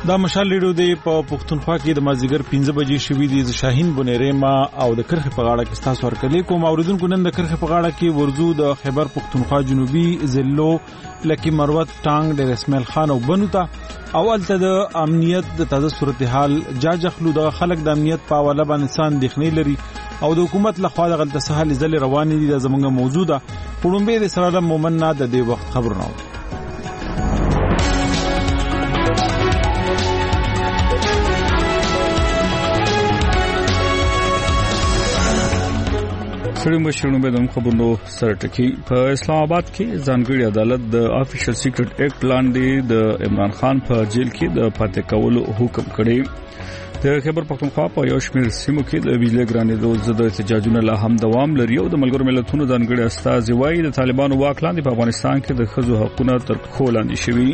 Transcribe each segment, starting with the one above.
دا مشال ریډیو دی په پښتونخوا کې د مازیګر 15 بجې شوې دي. شاهین بنيرما او د کرخ په غاړه کې تاسو ورکړي کوم اوریدونکو نن د کرخ په غاړه کې ورزو د خیبر پښتونخوا جنوبي ضلعو لکه مروت ټانګ د اسماعیل خان او بنوتا اول ته د امنیت د تازه صورتحال جاجخلو د خلک د امنیت په حواله باندې انسان دښنی لري او د حکومت لخوا د غلطه سهال ځل روان دي د زمونږ موجوده پړومبه د سره مومنه د دې وخت خبرونه شړم به د خبرونو سره ټکی په اسلام آباد کې ځانګړي عدالت د افیشل سیکرټ ایکټ لاندې د عمران خان په جیل کې د پاتې کولو حکم کړی. د خیبر پختونخوا په یو شمېر سیمو کې د بجلی ګرانېدو ضد احتجاجونه لا هم دوام لري او د ملګرو ملتونو ځانګړي استازي وایي د طالبانو واک لاندې په افغانستان کې د ښځو حقوقونه تر پښو لاندې شوي.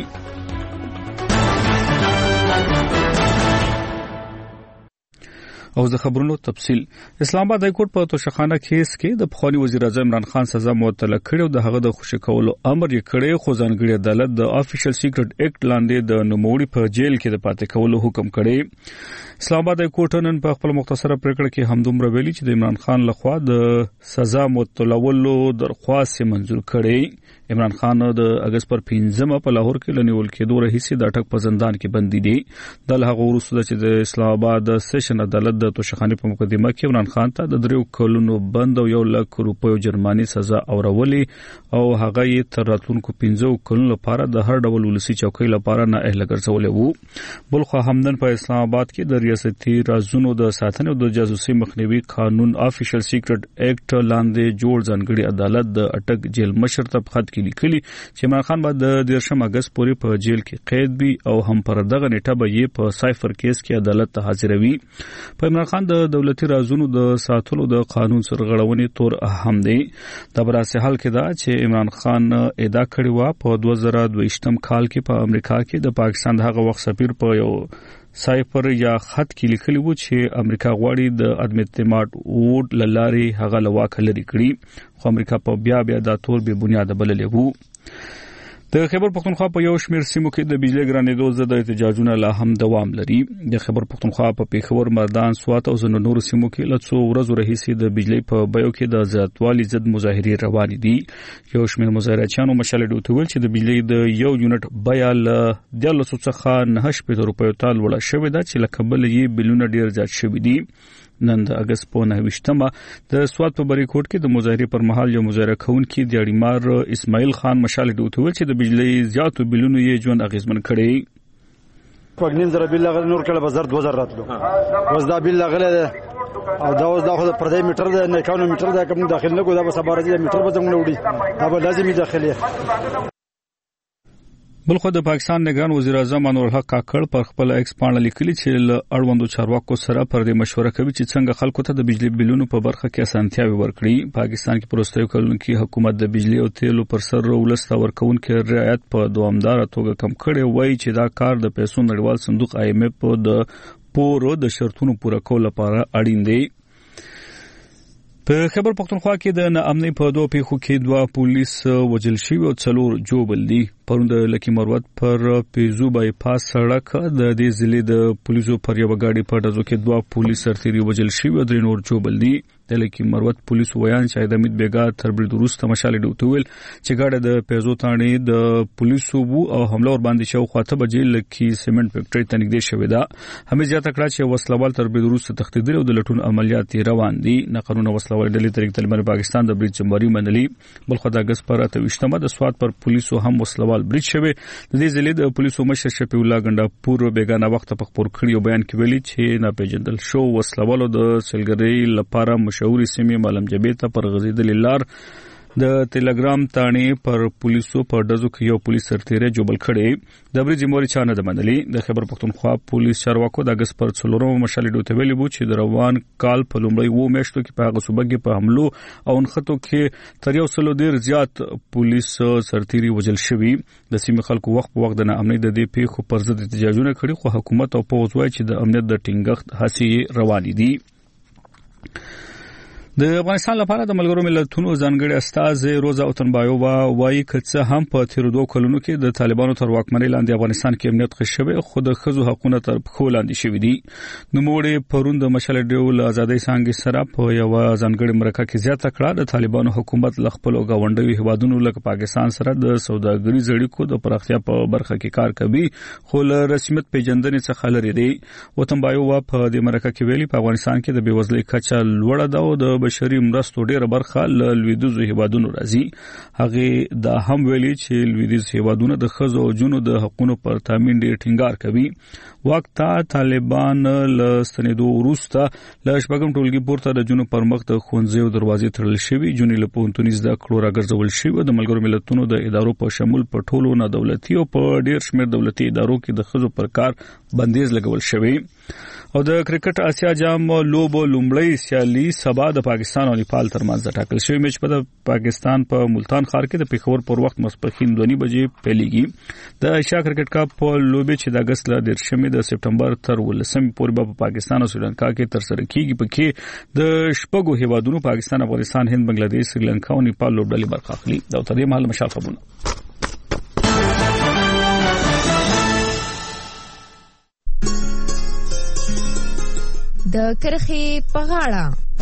او د خبرونو تفصيل اسلام آباد هایکورټ په توشخانه کیس کې د پخوانی وزیر اعظم عمران خان سزا معطل کړې او د هغه د خوشی کولو امر یې کړی خو ځانګړي عدالت د افیشل سیکرټ ایکټ لاندې د نوموړي په جیل کې د پاتې کولو حکم کړی. اسلام آباد هایکورټ نن په خپل مختصره پریکړه کې همدومره ویلي چې د عمران خان لخوا د سزا معطلولو درخواست منزور کړي. عمران خان د اگست پر 15 په لاهور کې لنیول کېدو راهیسې د اټک په زندان کې بندي دي. د هغه وروسته چې د اسلام آباد سیشن عدالت د توشخانه په مقدمه کې عمران خان ته د 3 کلونو بند او 1 لک روپیو جرماني سزا اورولې او هغه یې تر راتلونکو 15 کلونو لپاره د هر ډول ولسی چوکۍ لپاره نه اهل ګرځولې وو. بلخو همدن په اسلام آباد کې د ریاستي رازونو د ساتنې او د جاسوسي مخنیوي قانون افیشل سیکرټ ایکټ لاندې جوړ ځانګړي عدالت د اټک جیل مشر ته خط کې لیکلي چې عمران خان بعد د 13 اگست پورې په جیل کې قید وي او هم پر دغه نیټه به یې په سایفر کیس کې عدالت ته حاضروي. په عمران خان د دولتي رازونو د ساتلو د قانون سرغړونې تور اهم دی. د براسه حال کې دا چې عمران خان ادا کړی و په 2022 کال کې په امریکا کې د پاکستان دغه وخت سفیر په یو سایفر یا خط کې لیکلی و چې امریکا غواړي د عدم اعتماد ووټ للاري هغه لواک لري کړی خو امریکا په بیا د تور به بنیاد بللې وو. د خیبر پختونخوا په یو شمېر سیمو کې د بجلی ګرانېدو ضد احتجاجونه لا هم دوام لري. د خیبر پختونخوا په پیښور، مردان، سوات او ځینو نورو سیمو کې له څو ورځو راهیسې د بجلی په بیو کې د زیاتوالي ضد مظاهرې روانې دي. یو شمېر مظاهرچیانو مشال ډوته ویل چې د بجلی د یو یونټ بیا له 1300 څخه 9 روپیو ته لوړه شوې ده چې لکه بل یې بلونه ډیر زیات شوي دي. نن د اگست په 29مه د سوات په بریکوټ کې د مظاهرې پر مهال یو مظاهره کوونکی د اړیمار اسماعیل خان مشال ډوته ویل چې د بجلی زیاتو بلونو یې ژوند اغیزمن کړي. پګنیم زره بل لغه نور کله بازار 2000 راتلو اوس دا بل لغه او دا اوس دا خو پردای میټر ده نه کانو میټر ده کوم داخل نه کو دا به سبارځي میټر به څنګه وړي دا به لازمي داخلي. بلخو د پاکستان نگران وزیر اعظم انور الحق کاکړ پر خپل ایکس پاڼه لیکلي چې اړوندو چارواکو سره پر دې مشوره کوي چې څنګه خلکو ته د بجلی بلونو په برخه کې اسانتیاوي ورکړي. پاکستان کې پروستیو کلونو کې حکومت د بجلی او تیلو پر سر ولسته ورکوونکو رعایت په دوامدار توګه کم کړي وایي چې دا کار د پیسو نړیوال صندوق IMF د پورو د شرطونو پوره کولو لپاره اړین دی. په خیبر پختونخوا کې د ناامنۍ په دوه پیښو کې 2 پولیس وژل شوي او 4 جوبل دي. پرون د لکی مروت پر پیزو بایپاس سړک د دې ضلع د پولیسو پر یو غاډي په ډزو کې 2 پولیس سرتیري وژل شوي او 3 نور جوبل دي. د لکی مروت پولیسو ویان چې د امید بیګا تر برید وروسته مشال ډوته ویل چې غاډه د پیزو تاڼې د پولیسو وو او حمله ور باندې شو خواته بجې لکی سیمنټ فیکټری ته نږدې شوې ده. همې زیاته کړه چې وسلوال تر برید وروسته تختیدل او د لټون عملیات روان دي. نه قانون وسلوال ډلې طریق طالبان پاکستان د برید جمهوریت منلي. بلخو د اگست پر 28مه د سوات پر پولیسو هم وسلوال برید شوی. د دې ضلع د پولیسو مشر شفیع الله ګنډاپور بیگانه وخت په خبر کړیو بیان کې ویلي چې ناپېژندل شو وسلوالو د سلګری لپاره مشهوري سیمې ملم جبې ته پر غزیدل لار د ټلګرام تاڼې پر پولیسو په ډزو کې یو پولیس سرتیری جوبل کړي. د برید جمهوریت چانه د منلي. د خیبر پختونخوا پولیس چارواکو د اگست پر 4 مشال ډوته ویلي وو چې د روان کال په لومړۍ 2 میاشتو کې په هغه صوبه کې په حملو او انخطو کې تر 100 زیات پولیس سرتیری وژل شوي. د سیمې خلکو وخت په وخت د ناامنۍ د دې پیښو پر ضد احتجاجونه کړي خو حکومت او پوځ وايي چې د امنیت د ټینګښت هڅې روانې دي. د افغانستان لپاره د ملګرو ملتونو ځانګړي استازي روزا اوتنبایووا وایي چې هم په تیر 2 کلونو کې د طالبانو تر واکمنۍ لاندې افغانستان کې امنیت خښوي خو د ښځو حقوقونه تر پښو لاندې شوي دي. نو موږ پرون د مشال ډول ازادۍ څنګه سره په یو ځانګړي مرکه کې زیاته کړه د طالبانو حکومت ل خپل غونډوي هوادونو لکه پاکستان سره د سوداګریز اړیکو د پراختیا په برخه کې کار کوي خو له رسمیت پیژندنې څخه لري دي. اوتنبایووا په دې مرکه کې ویلي په افغانستان کې د بیوزلۍ کچه لوړه ده او د بشري مرستو ډیره برخه له لویدیځو هیوادونو راځي. هغه دا هم ویلي چې لویدیځ هیوادونه د ښځو او جنو د حقوقو پر تامین ډیر ټینګار کوي. وخت طالبان له ستنېدو وروسته له شپږم ټولګي پورته د جنو پر مخ د ښوونځیو دروازې تړل شوې جنې له پوهنتوني زده کړو راګرځول شوې د ملګرو ملتونو د ادارو په شمول په ټولو نه دولتي او په ډیر شمېر دولتي ادارو کې د ښځو پر کار بندیز لګول شوی. او د کرکټ آسیا جام لوبو لومړی سیالي سبا د پاکستان او نیپال ترمنځ ټاکل شوی میچ په پاکستان په ملتان ښار کې د پیښور پر وخت ماسپښین 2 بجې پیلېږي. د ایشیا کرکټ کپ په لوبې چې د اگست ل 10 د سپټمبر تر 19 پورې په پاکستان او سریلانکا کې تر سره کیږي. پکې د شپږو هیوادونو پاکستان، افغانستان، هند، بنگلاديش، سریلانکا او نیپال لوبډلې برخه اخلي. دا تر دې مهال مشال خبرونه د کرخې په غاړه.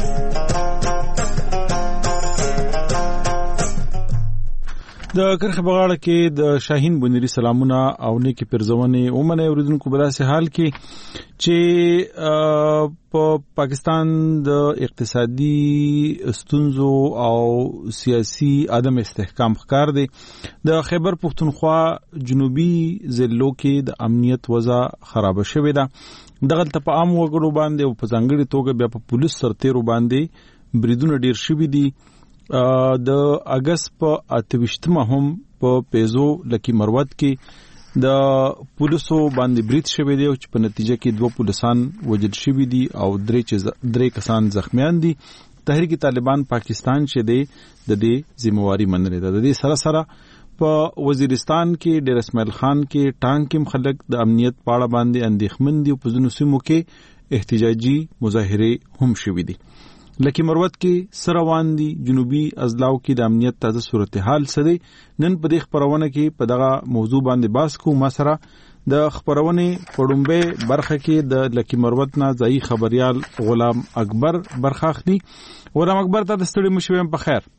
د کرخې په غاړه کې د شاهین بنيري سلامونه او نیکی پرزونې ومنه اوریدونکو په داسې حال کې چې په پاکستان د اقتصادي ستونزو او سیاسي عدم استحکام ښکار دی. د خیبر پختونخوا جنوبي ضلعو کې د امنیت وضع خراب شوې ده. دغه په عام وګړو باندې او په ځانګړي توګه بیا په پولیس سرتیرو باندې بریدونه ډیر شوي دي. د اگست په 28مه هم په پیزو لکی مروت کې د پولیسو باندې برید شوی دی چې په نتیجه کې 2 پولیسان وژل شوي دي او 3 کسان زخمیان دي. تحریک طالبان پاکستان چې دی د دې ذمہواری منلې ده. د دې سره سره په وزیرستان کې ډیر اسماعیل خان کې ټانک کې خلک د امنیت پاړه باندې اندېښمن دي او په ځینو سیمو کې احتجاجي مظاهره هم شوې دي. لکه مروت کې سروان دي جنوبي اضلاع کې د امنیت تازه صورتحال سره نن په دې خبرونه کې په دغه موضوع باندې بحث کوو. ما سره د خبرونه پړومبه برخه کې د لکی مروت نه ځای خبريال غلام اکبر برخه اخلي. غلام اکبر ته د ستړي مشویم په خیر.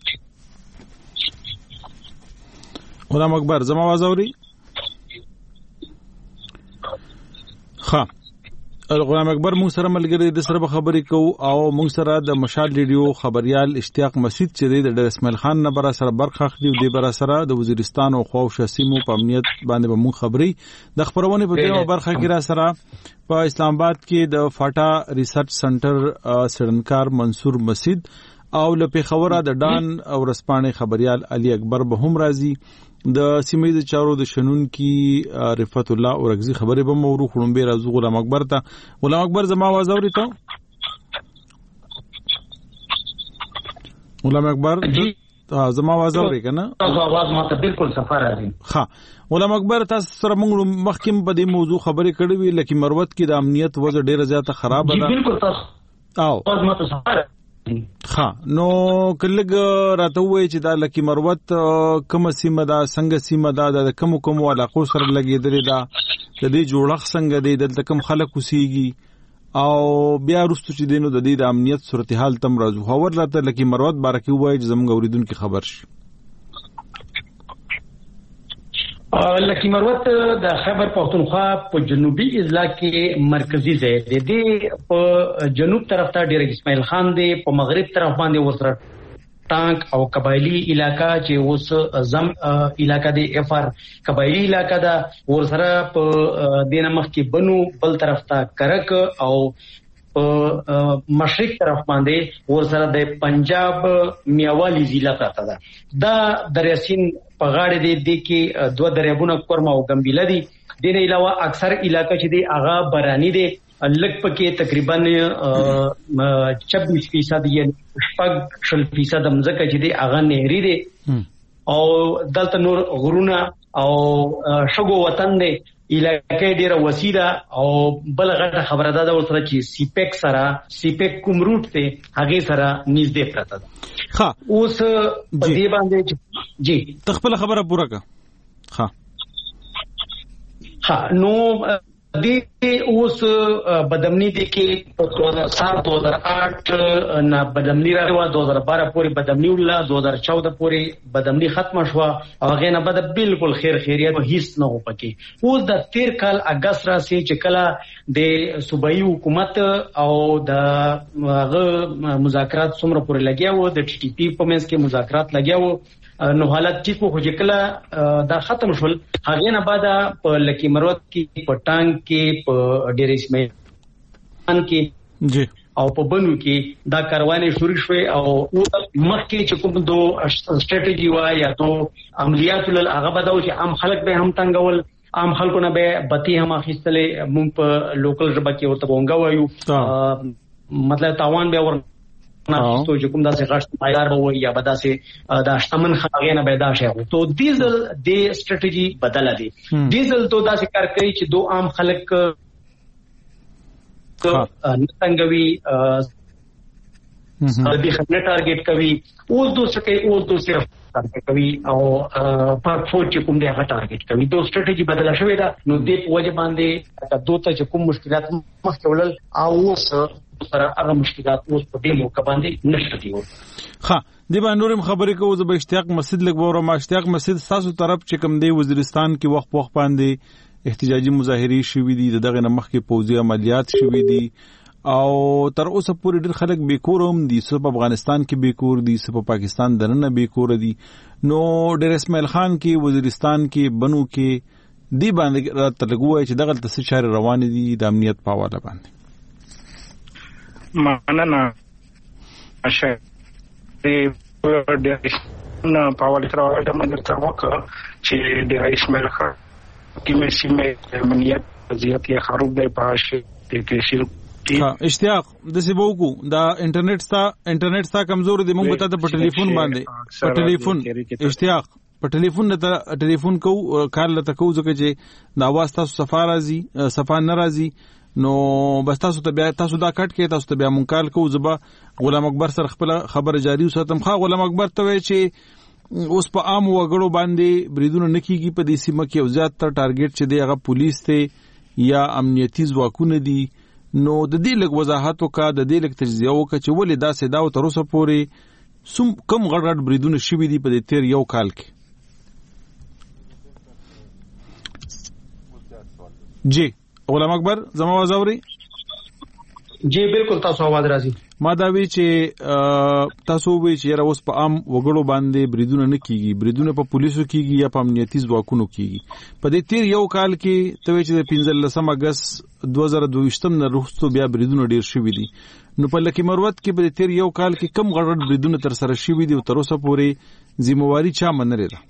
غلام اکبر زما आवाज اوري؟ ها غلام اکبر موږ سره ملګری د سره خبرې کوو او موږ سره د مشال ریډیو خبريال اشتیاق مسعود چې د اسماعیل خان نه بر سره برخه اخلي او د بر سره د وزیرستان او خو شاسیمو په امنیت باندې به موږ خبري د خبرونه په دغه برخه کې را سره په اسلام آباد کې د فاټا ریسرچ سنټر سړنکار منصور مسعود او له پیښوره د ډان او رسپانې خبريال علي اکبر به هم راځي. د سیمې د چارو د شنون کې رفعت الله اورغزي خبرې به مورو خړمبه راځو. غلام اکبر ته غلام اکبر زما आवाज اوري ته؟ غلام اکبر زما आवाज اوري کنه؟ تاسو आवाज ماته بالکل صفه راځي. ها غلام اکبر تاسو سره موږ مخکې په دې موضوع خبرې کړې وی لکه مروت کې د امنیت وضع ډیره زیاته خراب ده. بالکل تاسو او आवाज ماته صفه ها نو کلګ راته وای چې دا لکی مروت کوم سیمه دا څنګه سیمه دا د کوم علاقو سره لګیدلې دا د دې جوړخ څنګه دی دلته کوم خلک وسیږي او بیا وروسته چې دینو د دې د امنیت صورتحال تم راځو. خبر راته لکی مروت بارکی وای چې زموږ اوریدونکو خبر شي. لکی مروت د خیبر پختونخوا په جنوبي اضلاع کې مرکزی ځای دی. د په جنوب طرف ته ډیر اسماعیل خان دی، په مغرب طرف باندې وسره ټانک او قبایلی علاقہ چې اوس زم علاقہ دی افر قبایلی علاقہ دا ورسره په دینه مخ کې بنو بل طرف ته کرک او مشرق طرف باندې ورسره د پنجاب میاوالی ضلع پراته ده. دا دریاسین په غاړه دی کې 2 دریابونه کورما او ګمبیله دي. دین علاوه اکثر علاقہ چې دی هغه برانی دی. لک پکې تقریبا 26% یعنی 6% مځکه چې دی هغه نهري دی او دلته نور غرونه او شګو وطن دی علاقې ډیره وسیده او بل غټه خبره ده ورسره چې سیپیک کوم روټ ته هغه سره نږدې پراته ده. ها اوس په دې باندې جی تخپل خبره پوره کا. ها نو دې اوس بدمنی دي کې 2007-2008 نه بدمنی راغله 2012 پورې بدمنی ولا 2014 پورې بدمنی ختم شو او هغه نه بد بالکل خیریت هیڅ نه و پکې. اوس د 13 کال اگست راسي چې کله د صوبایي حکومت او د مذاکرات څومره پورې لګیاو د ټي ټي پی په منځ کې مذاکرات لګیاو نو حالت ټیک خو چې کله دا ختم شول هغه نه بعد په لکی مروت کې په ټانګ کې په ډیر اسماعیل کې جی او په بنو کې دا کاروانې شروع شوې او مخکې چې کوم دو سټریټیجی وا یا تو عملیات ول هغه بداو چې عام خلک به هم تنګول عام خلکو نه به بتی هم اخیستلې مونږ په لوکل ژبه کې ورته وونګا وایو مطلب تاوان به ور ناستو چې کوم داسې غاښ پایدار وو یا بداسې دا شتمن خلک نه پیدا شي تو ډیزل د سټریټیجی بدل دي ډیزل تو داسې کار کوي چې دو عام خلک نتنګوي د خپل ټارګټ کوي اوس دو صرف ټارګټ کوي او پر فوج چې کوم دی هغه ټارګټ کوي دو سټریټیجی بدل شوې ده نو د وجه باندې دوته چې کوم مشکلات مخکې ولل او سره هغه مشکلات اوس په دې موقع باندې نشته دي. ها د باندې خبرې کوو زه به اشتیاق مسجد لګورم ما اشتیاق مسجد تاسو طرف چې کوم دی وزیرستان کې وخت باندې احتجاجي مظاهرې شوې دي دغه نمخ کې پوځي عملیات شوې دي او تر اوسه پورې ډېر خلک بیکور هم دي سو په افغانستان کې بیکور دي سو په پاکستان دننه بیکور دي نو ډېر اسماعیل خان کې وزیرستان کې بنو کې دی باندې ترګوي چې دغه څه چارې روان دي د امنیت په حواله باندې مننه اشه د نه پاول تر د منځ وکړه چې د اسماعیل خان کې مې سیمه امنیت وضعیت یې خراب دی پاشه کې شي. اشتیاق د سبوکو دا انټرنیټ ستا کمزور دی مونږ ته په ټلیفون باندې په ټلیفون اشتیاق په ټلیفون کو کار لته کو ځکه چې دا आवाज تاسو صفه ناراضي نو بس تاسو ته بیا تاسو دا کټ کې تاسو ته بیا مونږ کال کو زبا غلام اکبر سره خپل خبر جاری وساتم خا غلام اکبر ته وی چې اوس په عام وګړو باندې بریدونه نکېږي په دې سیمه کې او زیات تر ټارګټ چې دی هغه پولیس ته یا امنیتي ځواکونه دي نو د دې لږ وضاحت وکړه د دې لږ تجزیه وکړه چې ولې دا سدا او تر اوسه پورې کم غړ بریدونه شوي دي په دې تیر یو کال کې. جی غلام اکبر زما आवाज اوري؟ جی بالکل تاسو आवाज راځي. ما دا وی چې تاسو وی چې اوس په عام وګړو باندې بریدونه نه کیږي بریدونه په پولیسو کیږي یا په امنیتي ځواکونو کیږي په دې تیر یو کال کې ته وی چې د 15 اگست 2022 نه وروسته بیا بریدونه ډیر شوي دي نو په لکه مروت کې په دې تیر یو کال کې کم غړ بریدونه تر سره شوي دي او تر اوسه پورې ذمہواری چا منره ده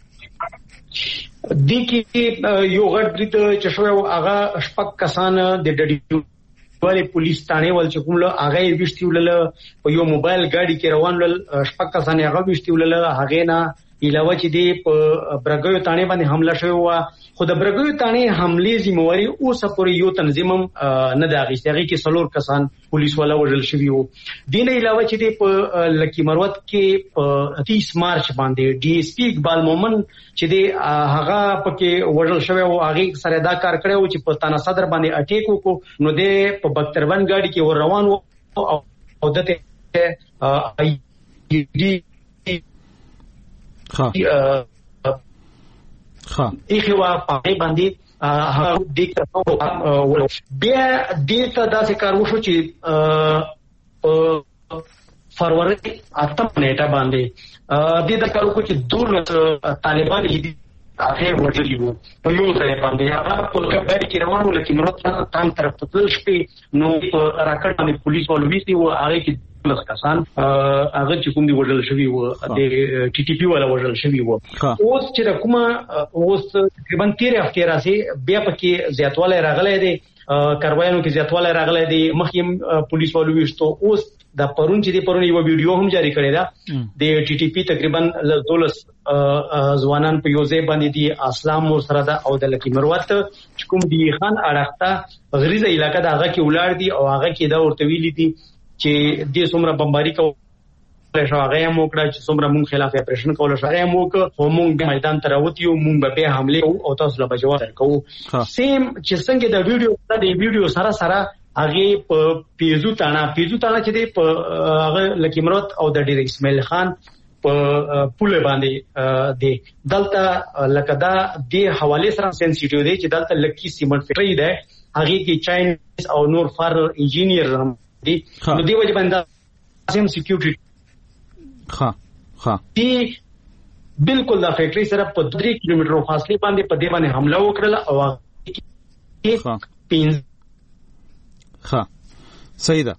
د کې یو غړ برید چې شو هغه شپږ کسان د ډډي والی پولیس تانه ول چې کوم له هغه وشتیول په یو موبایل ګاډي کې روان ول شپږ کسان هغه وشتیول هغه نه علاوه چې دی په برګیو تانه باندې حمله شوی و خو د برګیو تانه حمله ذمہواری اوس پورې یو تنظیم نه داغي هغه کې څلور کسان پولیس ولا وژل شوی وو دین علاوه چې دی په لکی مروت کې 30 مارچ باندې ډي اس پی اقبال مومن چې دی هغه پکې وژل شوی وو هغه سره دا کار کړو چې په تانا صدر باندې اٹیک وکړو نو دی په 52 ګاډي کې ور روان وو او دته ایخوا پای باندې هغه د بیا دته داسې کار وشو چې فروری 8 نیټه باندې د کارو کو چې طالبان دې هغه ورجلی وو په یو ځای باندې هغه په کبیر کې روانو لکه مراد تام طرف ته تل شپې نو راکټ باندې پولیس ولويسي و هغه کې لږ کسان هغه چې کوم دی وژل شوی و د ټي ټي پی ولا وژل شوی و اوس چې کومه اوس تقریبا 13 هفته راځي بیا پکې زیاتواله راغلي دي کاروایانو کې زیاتواله راغلي دي مخکې پولیس ولويستو اوس د پرون یو ویډیو هم جاری کړی دا د ټي ټي پی تقریبا 12 ځوانان په یو ځای باندې دي اسلام ور سره دا او د لکی مروت کوم دی خان اړخته غریزه علاقې دا هغه کې ولار دي او هغه کې دا ورته ویلي دي چې د څومره بمباری کو شو هغه موکړه چې څومره مونږ خلاف اپریشن کول شو هغه موک همون میدان ته راوتیو مونږ به حمله او تاسو له بجواب ورکو سیم چې څنګه د ویډیو سره هغه په پیزو تانا چې دی په هغه لکی مراد او د ډیر اسماعیل خان په پوله باندې دی دلته لکه دا د حواله سره سنسټیټیو دی چې دلته لکی سیمنټ فیکټری دی هغه کې چاینز او نور فار انجینیر دی نو دی وجه باندې سیم سکیورټي دی بالکل دا فیکټری سره په 3 کیلومتر فاصله باندې په دې باندې حمله وکړه او صحیح ده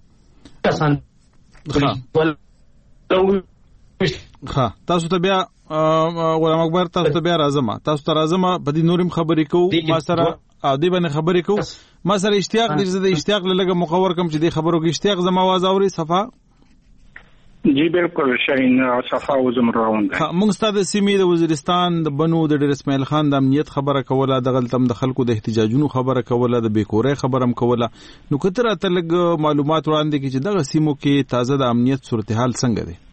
تاسو ته بیا غلام اکبر تاسو ته بیا راځم په دې نورم خبرې کوو ما سره عادي باندې خبرې کوو ما سره اشتیاق د اشتیاق لږه مخور کم چې د خبرو کې اشتیاق زما आवाज اوري صفه جی بالکل شاهین صفه وزم روان ده موږ ستاسو سیمې د وزیرستان د بنو د ډیر اسماعیل خان د امنیت خبره کوله د غلطم د خلکو د احتجاجونو خبره کوله د بیکورې خبرم کوله نو کتر ته لګ معلومات وړاندې کی چې دغه سیمو کې تازه د امنیت صورتحال څنګه دی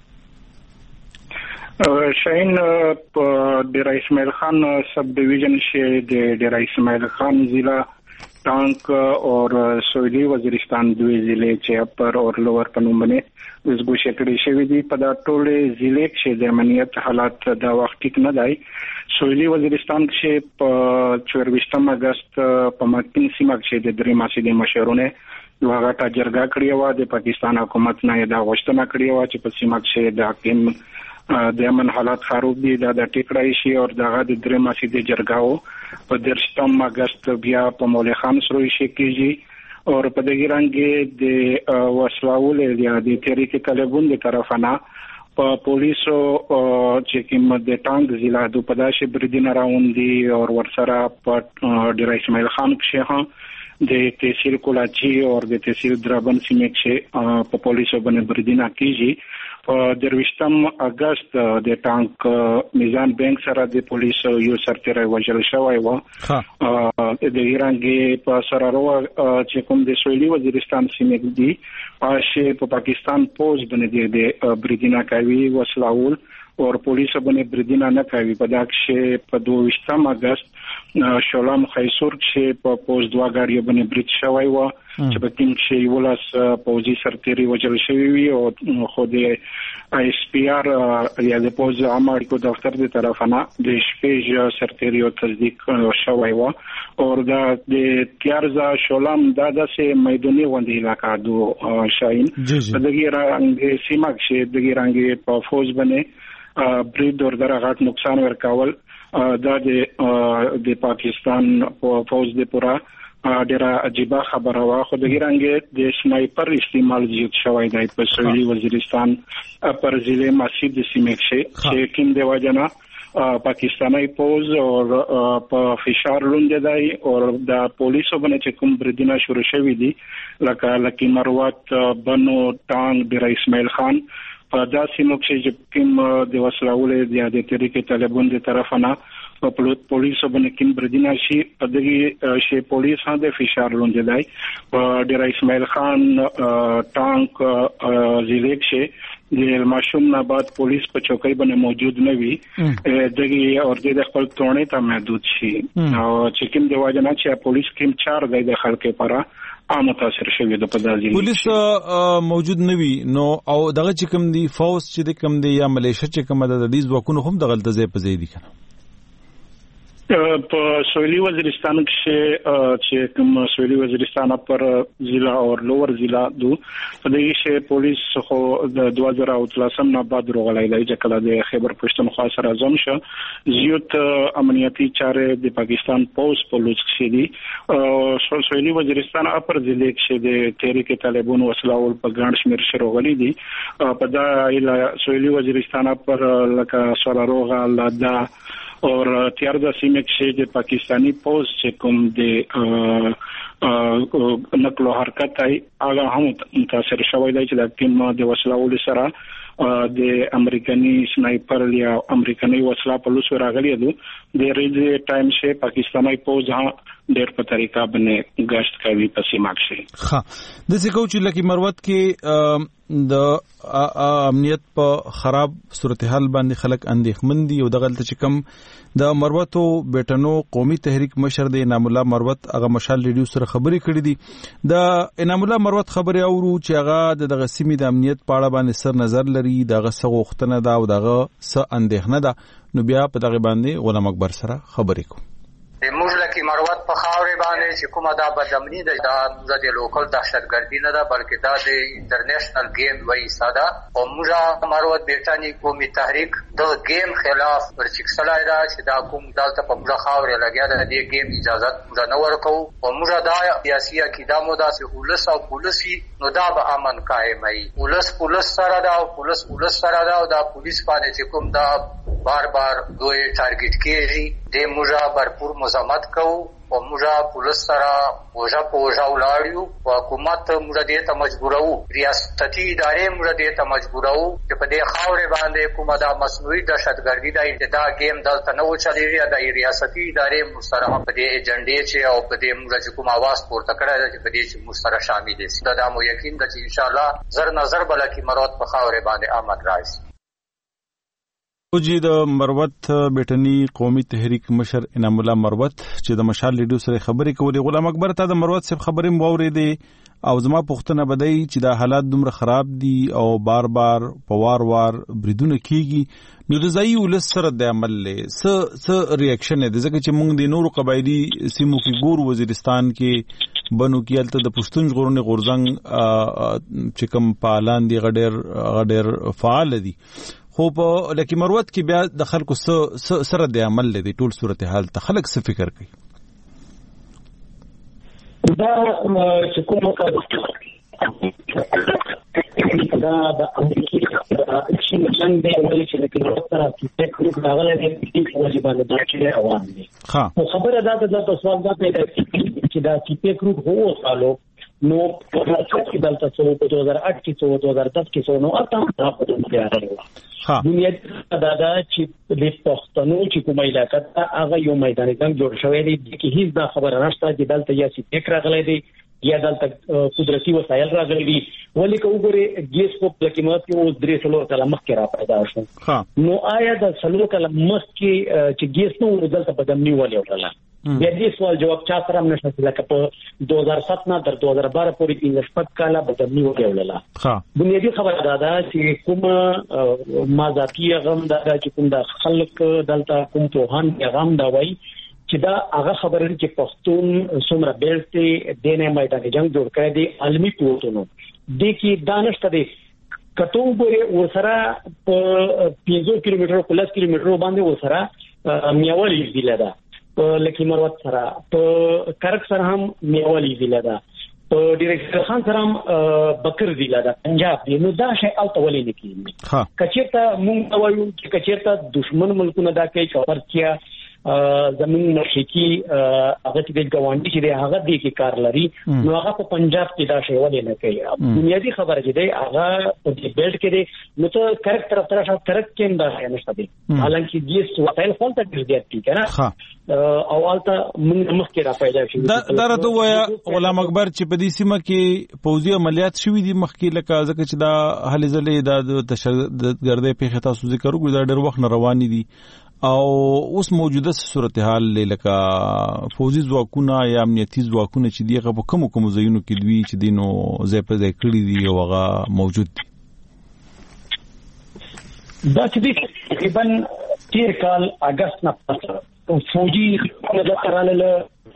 شاهین په ډیر اسماعیل خان سب ډیویژن کې د ډیر اسماعیل خان ضلع ٹانک اور سویلی وزیرستان دوی ضلع چې اپر اور لوور پنومنه وزګو شکړې شوې دي په دا ټوله ضلع کې د امنیت حالات دا وخت ټیک نه دی سویلی وزیرستان کې په 24 اگست په مکین سیمه کې د درې ماسې د مشرونه یو غټه جرګه کړې و د پاکستان حکومت نه دا غوښتنه کړې و چې په سیمه کې د حاکم د امن حالات خراب دي دا د ټیکړای شي او دغه د درې ماسې د جرګاو په 18 اگست بیا په مولوی خان سره شي کېږي او په دغه رنګ د وسلاول یا د تحریک طالبان د طرفانه په پولیسو چې کوم د ټانګ ضلع د پداش بریدینه راوندي او ورسره په ډیر اسماعیل خان کې د تحصیل کولاچی او د تحصیل درابن سیمه کې په پولیسو باندې بریدینه کیږي په 23 اگست د ټانک میزان بانک سره د پولیسو یو سرتیری وژل شوی و د ایرانګي په سرارو چې کوم د سویلی وزیرستان سیمه دی په پاکستان پوز باندې د بریدینه کوي وسلاول او پولیسو باندې بریدینه نه کوي په داکشه په 22 اگست شولام خیسور چې په پوز دوا غاړي باندې برید شوی و چې په تیم کې ولس پوزي سرتیری وژل شوی وي او خو د آی اس پی آر یا د پوز امریکا دفتر د طرفانه د شپږ سرتیری او تصدیق شوی و او د تیارزا شولام داسې میداني وندي علاقہ دو شاین په دغه رنګ سیمه کې دغه رنګ په فوج باندې برید اور درغات نقصان ورکول دا د پاکستان فوج د پورا ډیره عجیبه خبره وا خو دغه رنګ د سنایپر استعمال زیات شوی دی په سویلی وزیرستان پر ضلع مسجد سیمه کې کوم دی وجنه پاکستاني پوز او په فشار لوند دی او د پولیسو باندې کوم بریدینه شروع شوې دي لکه مروت بنو ټانګ ډیر اسماعیل خان په داسې موخه چې کوم د وسلاولې د تحریک طالبان د طرفانه په پولیسو باندې کوم بریدینه شي په دغه شی پولیس هم د فشار لوند دی په ډیر اسماعیل خان ټانک ضلع کې د ماشوم نه بعد پولیس په چوکۍ باندې موجود نه وي دغه اور د خپل تونه ته محدود شي او چې کوم د واجنه چې پولیس کوم 4 د خلکو لپاره متاثر شوی د پدازي پولیس موجود نه وي نو او دغه چې کوم دی فوز چې د کوم دی یا ملیشیا چې کوم د دې ځواکونو هم د غلطه ځای په ځای دي کنه په سویلی وزیرستان کې چې کوم سویلی وزیرستان پر ضلع او لوور ضلع دو په دې کې پولیس خو د 2013 نه بعد روغلای دی چې کله د خیبر پښتونخوا سره ځم شو زیات امنیتي چارې د پاکستان پوز پولیس کې دي سویلی وزیرستان پر ضلع کې د تحریک طالبان وسلاول په ګڼ شمیر شروغلي دي په دا سویلی وزیرستان پر لکه سراروغه لادا और تیار د سیمه کې د پاکستانی پوز چې کوم د نقل او حرکت هغه هم متاثر شوی دی چې د ټیم د وسلو سره د امریکایي سنایپر یا امریکایي وسله په لوس راغلی دی د ریز ټایم شه پاکستانی پوز ډېر په طریقه باندې گشت کوي په سیمه کې. ها د څه کو چې لکه مروت کې د امنیت په خراب صورتحال باندې خلک اندېښمن دي او د غلطه چې کم د مروتو بیٹنو قومي تحریک مشر د انعام الله مروت هغه مشال ریډیو سره خبرې کړې دي. د انعام الله مروت خبرې اورو چې هغه د غسیمې د امنیت په اړه باندې سر نظر لري، دغه سغوختنه دا او دغه س اندېښنه ده. نو بیا په دغه باندې غلام اکبر سره خبرې کوو. موږ لکه مروت په خاورې باندې چې کومه دا بدامني ده دا د لوکل دهشتګردي نه ده بلکې دا د انټرنیشنل گیم وایي ساده او موږ مروت بیٹانی قومي تحریک د گیم خلاف ورچکسلای دا چې دا کوم دلته په موږ خاورې لګیا ده د گیم اجازه موږ نه ورکو او موږ دا سیاسي عقیده مو دا چې ولس او پولیسي نو دا به امن قائمای پولیس سره دا او پولیس سره دا او دا پولیس باندې چې کوم دا بار دوی ټارګټ کیږي د موږ برپور مزاحمت کوو او موږ پولیس سره وجه ولاړیو او حکومت موږ دې ته مجبورو ریاستي ادارې موږ دې ته مجبورو چې په دې خاورې باندې کومه دا مصنوعي دهشتګردي دا گیم دلته نه و چلیږي دا ریاستي ادارې موږ سره په دې ایجنډې چې او په دې موږ چې کوم आवाज پورته کړی چې په دې چې موږ سره شامل دي دا مو یقین ده چې ان شاء الله زر نظر بلکې مروت په خاورې باندې امن راځي. اوجی د مروت بیٹنی قومي تحریک مشر انعام الله مروت چې د مشال ریډیو سره خبرې کولې. غلام اکبر ته د مروت صاحب خبرې مورېدې او زما پوښتنه بدای چې دا حالات دومره خراب دي او بار په وار بریدونه کیږي نو د ځای ولس سره د عمل له س ریاکشن دی ځکه چې موږ د نورو قبایلی سیمو کې ګور وزیرستان کې بنو کېلته د پښتون غورنه غورزنګ چې کوم پالان دي غډر فعال دي خو په لکه مروت کې بیا د خلکو سره د عمل لدی ټول صورتحال ته خلک څه فکر کوي دا چې کومه دا د امریکای چې څنګه دی ولې چې د کلوټ سره چې ټیک راغله د واجبانه د چې روان دي خبره دا د سوال دا پیدا چې دا چې ټیک هو سالو نو په چې دلته څو په 2008 کې څو 2010 کې څو نو اته په دې راغلی دنیا دا چې د پښتنو چې کومه علاقه هغه یو میدان څنګه جوړ شوی دی چې هیڅ دا خبره نشته چې دلته یا چې ټیک راغلی دی یا دلته قدرتي وسایل راغلي دي ولې کوګره ګیس په پلکیمات کې اوس درې سلور کله مخکې را پیدا شو نو آیا د سلور کله مخکې چې ګیس نو دلته بدمنی ولې وړله د دې سوال جواب چا سره نشته لکه په 2007 نه تر 2012 پورې د نسبت کاله بدمنی وړله بنیادی خبره ده چې کوم مازاتی غم دا چې کوم د خلک دلته کوم پوهان غم دا وای چې دا هغه خبره چې پښتون څومره بیلته دینه میدان جنگ جوړ کړی دی عالمي قوتونو د کې دانشته دی کته وګوره ورسره په 500 کیلومتر 50 کیلومتر باندې ورسره میاوالي دی لدا په لکی مروت سره په کرک سره هم میاوالي دی لدا په ډایرکټر خان سره هم بکر دی لدا پنجاب دی نو دا شی او تولې نه کیږي کچېرته مونږ وایو چې کچېرته دشمن ملکونه دا کوي چورتیا زمين مشکی هغه چې د ګوانډي چې هغه د کې کار لري نو هغه په پنجاب کې دا شی ولې نه کوي بنیادی خبره چې دی هغه په دې بیلټ کې دی نو ته کریکټ طرف کرک کې دا نشته دی حالانکه دې وسایل خپل ته ډیر دي کنه او البته موږ مخکې را پیدا شي دا راته وایا غلام اکبر چې په دې سیمه کې پوځي عملیات شوې دي مخکې لکه ځکه چې دا هلي ځلې د تشدد په خطا سوزي کړو دا ډېر وخت روان دي او اوس موجوده صورتحال لکه فوجي ځواکونه یا امنیتي ځواکونه چې دیغه په کوم ځایونو کې دوی چې دینو ځای په ځای کړی دي او هغه موجود دي دا چې تقریبا تیر کال اگست نه پاتې فوجي د قراله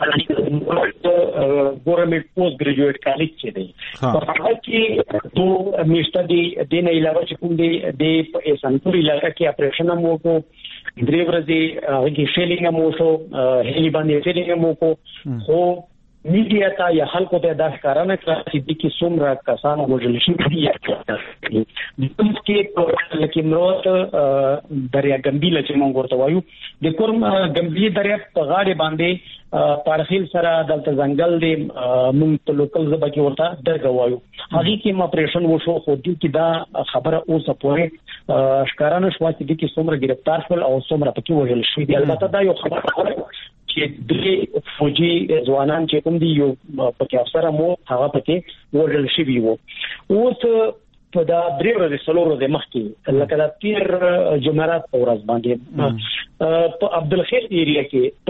ګورنمنت پوسټ ګریجویټ کالج چې دی په هغه کې دوه میشته دي د نه علاوه چې کوم دی د سنتور علاقې کې اپریشن مو کو درې ورځې هغه فیلینګ مو شو هلي باندې فیلینګ مو کو خو میډیا ته یا خلکو ته دا ښکارانه کړی چې د کې څومره کسان وژل شوي دي د کې لکه مروت دریا ګمبیله چې موږ ورته وایو د کورم ګمبیله دریا په غاړه باندې پارخیل سره دلته ځنګل دی موږ په لوکل ژبه کې ورته درګ وایو هغه کې اپریشن وشو خو دې کې دا خبره اوسه پورې ښکارانه شو چې د کې څومره گرفتار شول او څومره پکې وژل شوي دي. البته دا یو خبره چې د فوجي ځوانان چې کوم دي یو پکې افسر مو هغه پکې وژل شوي وو. اوس په دا درې ورځې څلور ورځې مخکې لکه د تیر جمعرات په ورځ باندې په عبدالخیر ایریا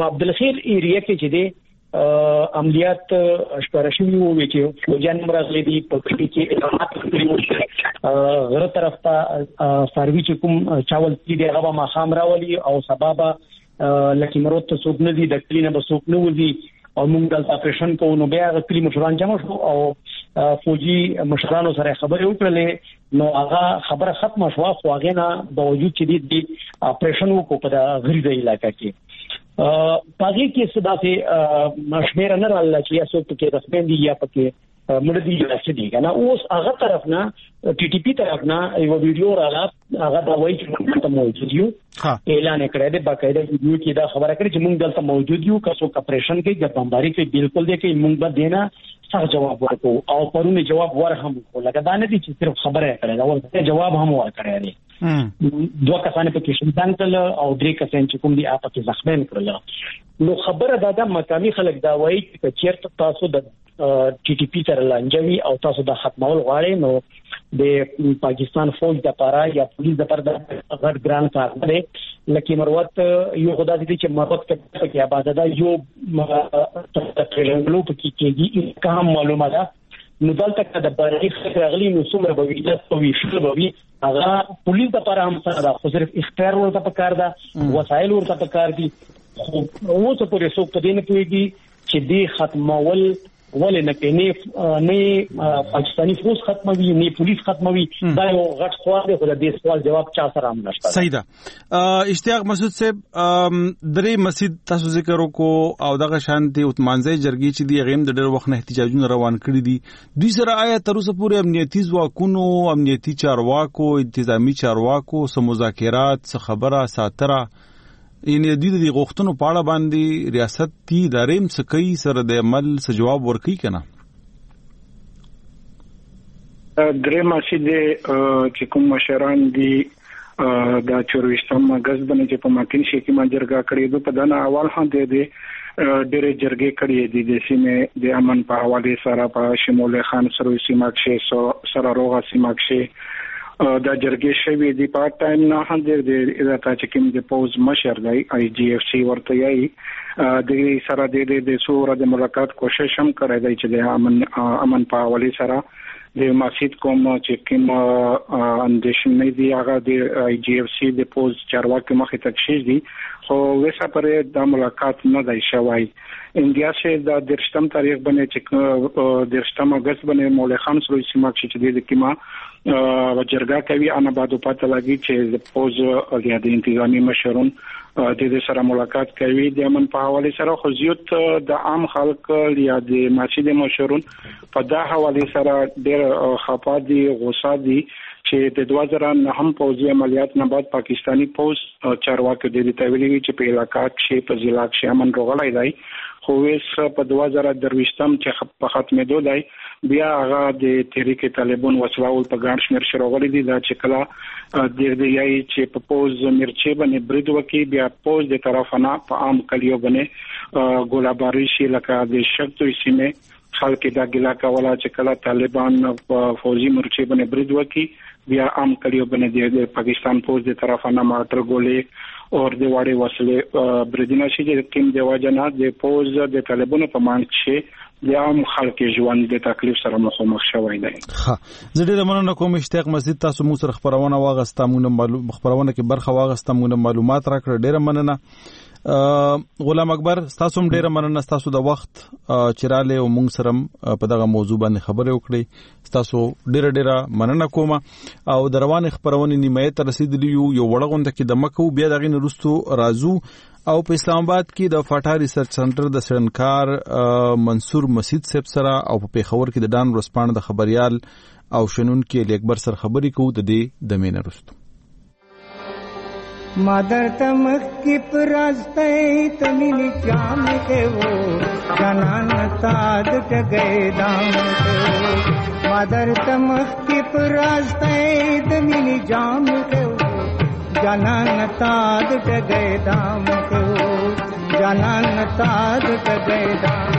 کې چې دی عملیات ښکاره شوي وو چې فوجیان راغلي دي په کلي کې اقامت غره طرف ته ساروي چې کوم چاول دي هغه ما خام راولي او سبب لکه مروت ته څوک نه دي د کلینه به څوک نه وځي او موږ دلته اپریشن کوو نو بیا کلی مشران جمع شو او فوجي مشرانو سره خبرې وکړلې نو هغه خبره ختمه شو خو هغه نه باوجود چې د اپریشن وکړو په غریزه علاقې کې پاګي کې صداسه مشمیر نه راځي چې یاسو کې رسمن دي یا پکې مړ دي راځي دي کنه اوس هغه طرف نه ټي ټي پی طرف نه یو ویډیو راغله هغه دا وایي چې ته موجود یو اعلان کړی دی باقاعده ویډیو کې دا خبره کړې چې موږ دلته موجود یو کسو اپریشن کې د بمباری کې بالکل دی کې موږ به دینا صح جواب ورکو او پرونه جواب ورهم لکه دا نه دي چې صرف خبره کړي دا ورته جواب هم ورکړي دي دوه کسان په کې شمدان کړل او درې کسان چې کوم دي اپ کې زخمین کړل نو خبره دا د مقامي خلک دا وایي چې چیرته تاسو د ټي ټي پی تر لانجوي او تاسو د ختمول غواړئ نو د پاکستان فوج د پاره یا پولیس د پر د غټ ګران کار دی لکه مروت یو خدای دې چې مروت کې آباد ده یو ترنګلو پکې کېږي کوم معلومه ده نو دلته د بریښ راغلي نو څومره به ویل او ویشل به وي هغه پولیس د پر هم سره خو صرف اختیار ورته پکار ده وسایل ورته پکار دي خو اوس پورې څوک په دې نه پوهیږي چې دې ختمول ولې نه پاکستانی فوج ختموي نه پولیس ختموي دا یو غټ سوال دی خو د دې سوال جواب چا سره هم نشته. صحیح ده. اشتیاق مسعود صاحب درې مسجد تاسو ذکر وکړو او دغه شانتي اتمانځي جرګي چې دی غیم د ډېر وخت نه احتجاجونه روان کړی دي دوی سره آیا تر اوسه پورې امنیتي ځواکونو امنیتي چارواکو انتظامی چارواکو سم مذاکرات څه خبره ساتره یعنی د دې غوښتنو په اړه باندې ریاست تی ادارې مسکې سره د عمل څه جواب ورکړي کنه درې مسجد چې کوم مشران دي دا 24 اگست باندې چې په ماکین شي کې ماجرګه کړې په دغه اول هم دي ډېرې جرګې کړې دي د سیمې د امن په حواله سره په شمول خان سروي سیماکشه سره روغه سیماکشه دا جرګې شوی دی پارت ټایم نه هم د اداره چې کوم د پوز مشر دی آی جی اف سی ورته یي د سره د سوره د ملاقات کوشش هم کړی دی چې د امن په حواله سره د مسجد کوم چې کوم اندیشنې دی هغه د آی جی اف سی د پوز چارواکي مخه تکشیش دي خو وسه پرې د ملاقات نه دی شوی انډیا شه د 13 تاریخ باندې چې 13 اگست باندې مولا خان سروي سیماکشه چې د کیما وجرګه کوي انا بعدو پته لګي چې د پوز او د انتظامی مشرون د دې سره ملاقات کوي د امن په حواله سره خو زیات د عام خلک یا د مسجد مشرون په دا حواله سره ډېر خپه دي غوسه دي چې د 2009 هم پوځي عملیات نه بعد پاکستانی پوز چارواکي د دې تویلي چې په علاقې کې په ضلع کې امن روغلای دی خو ویس په 2023 چې په ختمېدو دی بیا هغه د تحریک طالبان وسلاول په ګڼ شمېر شروغلي دي دا چې کله د دې یای چې په پوز مرچي باندې برید وکي بیا پوز د طرفنا په عام کلیو باندې ګولاباری شي لکه د شکتو سیمه خلک دا ګلا کوله چې کله طالبان په فوجي مرچي باندې برید وکي بیا عام کلیو باندې د پاکستان پوز د طرفنا مارټر ګولې او د واړې وسلې بریدونه شي چې کوم د واجنه د پوز د طالبانو په مانچ شي د عام خلک ژوند د تکلیف سره مخامخ شوی دی. ها زه ډېر مننه کوم اشتیاق مسجد تاسو مو سره خبرونه واغسته مونږ خبرونه کې برخه واغسته مونږ معلومات راکړه ډېر مننه. غلام اکبر تاسو هم ډېر مننه تاسو د وخت چراله او مونږ سره په دغه موضوع باندې خبرې وکړې تاسو ډېر مننه کوم او د روان خبرونه نیمه ته رسیدلی یو وړغونده کې د مکو بیا دغه نورستو رازو او په اسلام آباد کې د فاټا ریسرچ سنټر د سړنکار منصور مسجد صاحب سره او په پیښور کې د ډان ورسپانه د خبريال او شنونکي علي اکبر سره خبرې کوو د دې د مینه رستو. مادر تمخ کی پراستے تمینی جام کے وہ جنان تاد گئے دام کے وہ مادر تمخ کی پراستے تمینی جام کے وہ جنان تاد گئے دام کے وہ جنان تاد گئے دام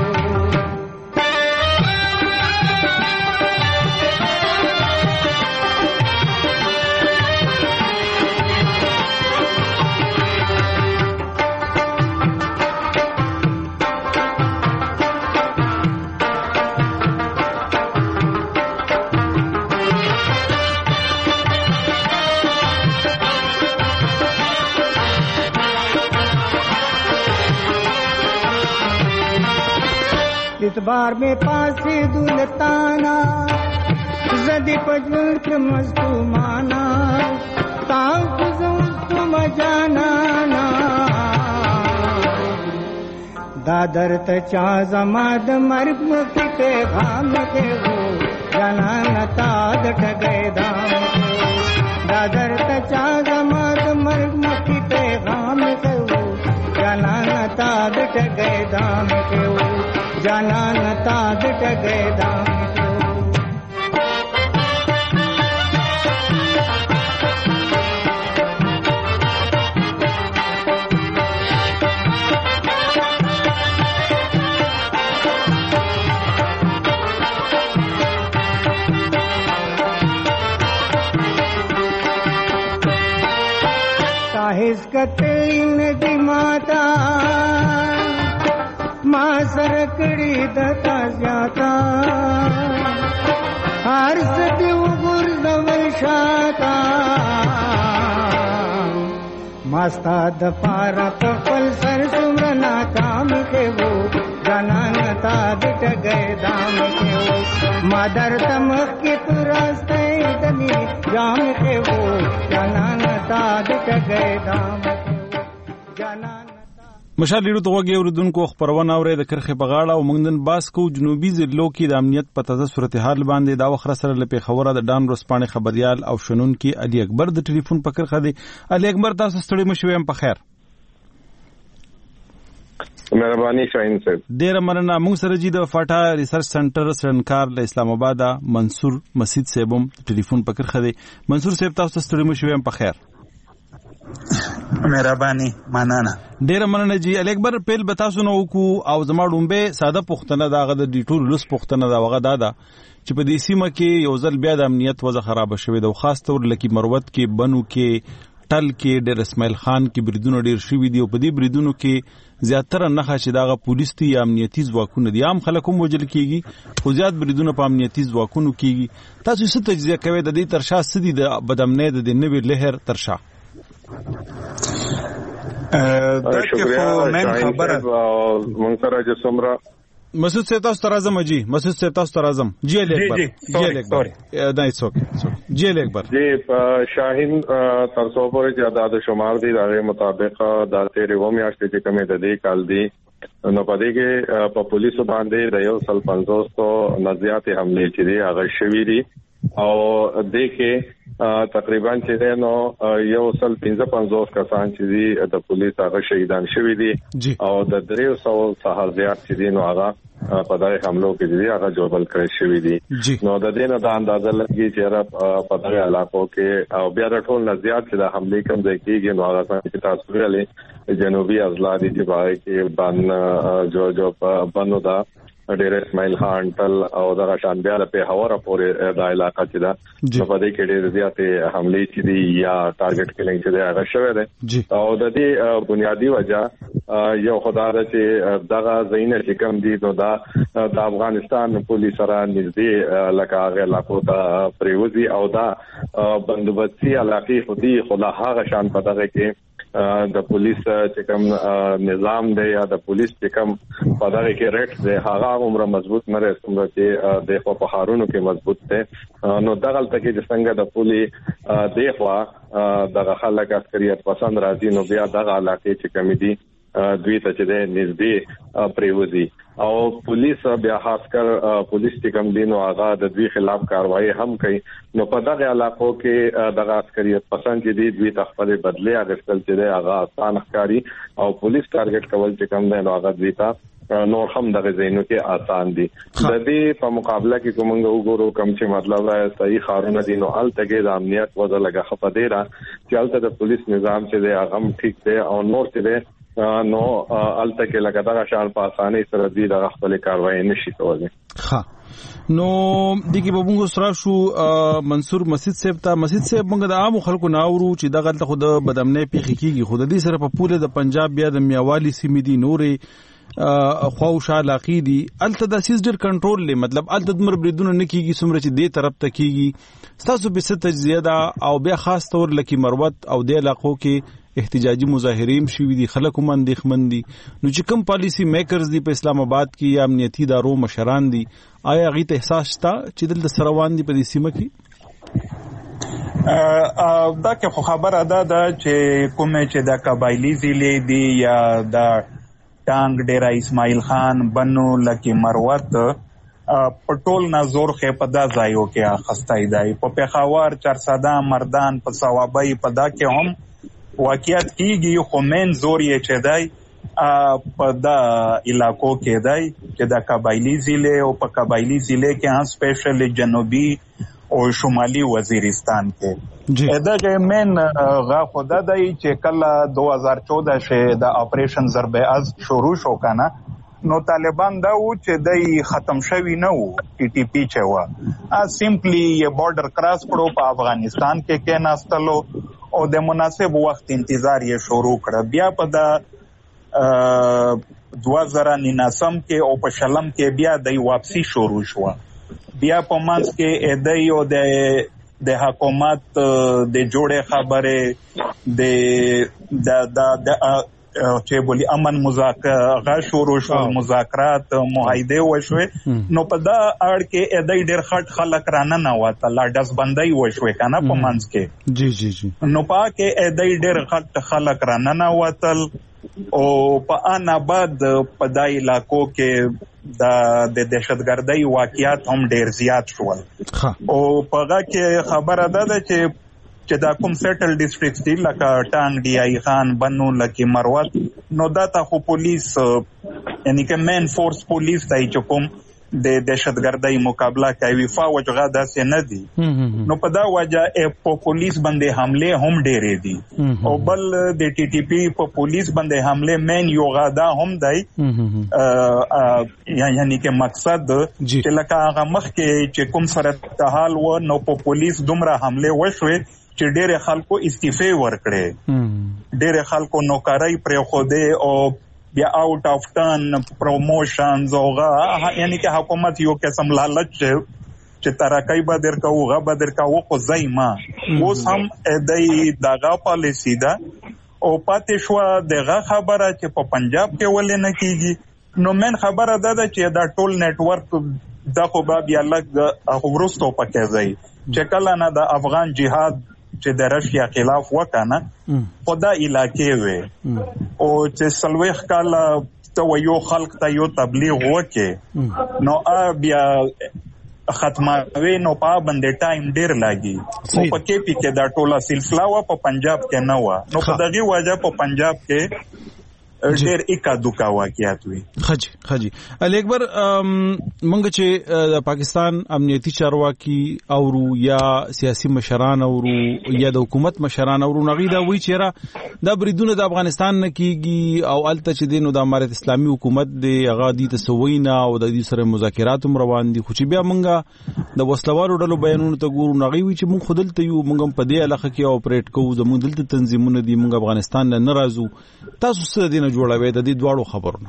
اعتبار میں پاسے دولتانا زدی پجل کے مظلومانا تاک زم جانانا دادر تچا زماد مرگ کی پیغام کے وہ جانانا تاد ٹگے دام دادر تچا زماد مرگ کی پیغام کے وہ جانانا تاد ٹگے دام کے وہ جانان تاد ٹگے دام साहिस कतेन दी माता मां सरकड़ी दता जाता हर सदी गुर्द वशाता मास्ता दपारा पल सर सुमरना काम के वो जनान ताद गए दाम के वो मादर तमख के रास्ते दनी जाम के वो जनान ताद गए दाम के वो जनान مشال لیدو ته وګورئ اوریدونکو خبرونه اوري د کرخه په غاړه او موږ نن باس کو جنوبي ضلعو کې د امنیت په تازه صورتحال باندې دا وخت سره لپاره خبره د ډان روسپانې خبريال او شنونکي علي اکبر د ټلیفون په کرخه دی. علي اکبر تاسو ستړي مشوي هم په خیر. مهرباني شاهین صاحب. ډیر مننه. موږ سره جی د فاټا ریسرچ سنټر سرنکار له اسلام آباد منصور مسعود صاحب هم ټلیفون په کرخه دی. منصور صاحب تاسو ستړي مشوي هم په خیر. مهرباني مننه. ډیر مننه جی. علي اکبر پیل بتاسو نو کو او زما ډومبه ساده پښتنه داغه د ډیټول لوس پښتنه دا وغه دادا چې په دې سیمه کې یو ځل بیا د امنیت وضع خراب شوه د خاص تور لکی مروت کې بنو کې ټل کې ډیر اسماعیل خان کې بریدونو ډیر شوی دی او په دې بریدونو کې زیاتره نه خاصه داغه پولیس تی یا امنیتي ځواکونه دي عام خلکو موجل کیږي خو زیات بریدونو په امنیتي ځواکونو کیږي. تاسو څه تجزیه کوي د دې ترشا سدي د بدامنۍ د نوې لهر ترشا؟ مسعود صاحب تاسو ترازم جی. مسعود صاحب تاسو ترازم جی. علي اکبر جی. علي اکبر دا ایتس اوکے جی. علي اکبر جی شاهین ترڅو پورې چې عدد شمار دي دغه مطابق د 13 میاشتې چې کومه د دې کال دی نو پدې کې په پولیسو باندې د 150 نه زیاتې حملې چې دي هغه شوې دي او د کې تقریبا چې نو 155 کسان چې دي د پولیس هغه شهیدان شوي دي او د 300 څخه زیات چې دي نو هغه په دغه حملو کې دي هغه جوړل کړی شوی دي. نو د دې نه د اندازه لګي چې په دغه علاقو کې او بیا د ټول نه زیات چې د حملې کوم ځای کېږي نو هغه څنګه تاسو ویلې جنوبي اضلاع دي چې باندې کې جو بنو دا ډېر اسماعیل خان ټل او دغه شان بیا په هواره پورې د علاقې چې دا په دې کې ډېر زیاتې حملې چې دي یا ټارګټ کلینګ چې دا هغه شوی دی او د دې بنیادی وجہ یو خدای چې دغه زینه چې کوم دي نو دا د افغانستان پولیس سره نږدې لکه هغه علاقو ته پریوزي او دا بندوبستي علاقې خودي خلا هغه شان په دغه کې د پولیس چې کوم نظام دی یا د پولیس چې کوم په دغه کې ریټ دی هغه عمره مضبوط نه رسوم چې د په هارونو کې مضبوط دی نو دغه تل کې څنګه د پولیس دغه خلک عسکریت پسند راځي نو بیا دغه علاقې چې کوم دي دوی ته چې د نږدې پریوزي او پولیس بیا خاص کر پولیس چې کوم دین او هغه د دوی خلاف کاروایی هم کوي نو په دغه علاقو کې دغه عسکریت پسند چې دوی تخفل بدلی اغستل چې هغه آسان ښکاری او پولیس ټارګټ کول چې کوم دی نو هغه دوی ته نور هم دغه زینو کې آسان دي د دې په مقابله کې کومنګ وګورو کوم چې مطلب صحیح خارونه دي نو الته د امنیت وضع لګه خپه دی را چې الته د پولیس نظام چې دی هغه ټیک دی او نور چې دی نو الته کې لګا دا شان په اسانۍ سره دی د خپل کاروایی نشي کولای. ها نو دغه بونګو سره شو منصور مسجد صاحب ته مسجد صاحب موږ د عام خلکو ناورو چې دغه ته خود بدامنې پیخي کیږي خود دې سره په پوره د پنجاب بیا د میاوالی سیمې دي نورې خواوشا علاقې دي الته د سیس ډیر کنټرول لې مطلب الته د مربریدونه نه کیږي څومره چې دې طرف ته کیږي تاسو به ست زیاده او بیا خاص تور لکی مروت او د علاقو کې احتجاجي مظاهرین شوي دي خلک هم اندېښمن دي نو چې کوم پالیسی میکرز دي په اسلام آباد کې یا امنیتي ادارو مشران دي آیا غي ته احساس شته چې دلته سروان دي په دې سیمه کې دا کې خبره ده چې کومه چې د قبایلی ضلع دي یا د ټانګ ډیرا اسماعیل خان بنو لکی مروت پټول نازور خې په دا ځایو کې اخستای دی په پیښور چرساده مردان په ثوابای په دا کې هم واقعیت کیږي خو من زور یې چې دی په دا علاقو کې دی چې د قبایلی ضلع او په قبایلی ضلع کې هم سپیشلی جنوبي او شمالي وزیرستان کې دغه من غا خدا دی چې کله 2014 شه د اپریشن ضرب از شروع شو کنه نو طالبان دا و چې دای ختم شوی نه وو ټي ټي پی چې وا سیمپلی یې بارډر کراس کړو په افغانستان کې ناستلو او د مناسب وخت انتظار یې شروع کړ بیا په د 2019 کې او په شلم کې بیا د واپسی شروع شو بیا په منځ کې ادای او د حکومت د جوړه خبره د چې بولی امن مذاکره شروع شو مذاکرات معاهده وشوي نو په دا اړ کې ادای ډېر خټ خلک رانه نه وته لا داس بندای وشوي کنه په منځ کې جی نو پاکه ادای ډېر خټ خلک رانه نه وتل او په ان بعد په دای علاقو کې د دهشتګردۍ واقعیات هم ډېر زیات شول او پهغه کې خبره ده چې دا کوم سیټل ډیسټریکټ دی لکه ټانګ ډی ای خان بنو لکی مروت نو دا ته پولیس یعنی که مین فورس پولیس ته چې کوم د دهشتګردۍ مقابله کوي فوج غا داسې نه دي نو په دا وجه په پولیس باندې حمله هم ډېرې دي او بل د ټي ټي پی په پولیس باندې حمله مین یو غا دا هم دی یعنی که مقصد چې لکه هغه مخ کې چې کوم سره حال و نو په پولیس دومره حمله وشوي چې ډېر خلکو استعفا ورکړي ډېر خلکو نوکرۍ پرې خوده او بیا آؤٹ آف ټرن پروموشنز اوغه یعنی که حکومت یو قسم لالچ چې ترقی به درکو غا به درکو خو زایما اوس هم دای دغه پالیسی ده او پاتې شو دغه خبره چې په پنجاب کې ولې نه کیږي نو من خبره ده چې دا ټول نت ورک د خو بیا لګ ورستو پکې ځای چې کله نه د افغان جهاد چې د رشیا خلاف وکنه خدا علاقې وي او چې سلويخ کاله ته یو خلق ته یو تبلیغ وکي نو بیا ختموي نو په باندې ټایم ډیر لاګي او په کې پی کې دا ټوله سلسله وا په پنجاب کې نه و نو په دغه وجه په پنجاب کې ډېر اکا دوکا واقعیت وي خجی علي اکبر منګ چې د پاکستان امنیتي چارواکي او یا سیاسي مشران او یا د حکومت مشران او نغی دا وی چیرې د بریدونه د افغانستان نه کیږي او الته چې دینو د امارت اسلامي حکومت د غادي تسوینا او د دې سره مذاکرات روان دي خو چې بیا منګه د وسلوالو ډلو بیانونه ته ګورو نغی وی چې مونږ خودلته یو مونږ په دې علاقه کې اپریټ کوو زموږ دلته تنظیمونه دي مونږ افغانستان نه راځو تاسو څه دینه جوړوي د دې دواړو خبرونه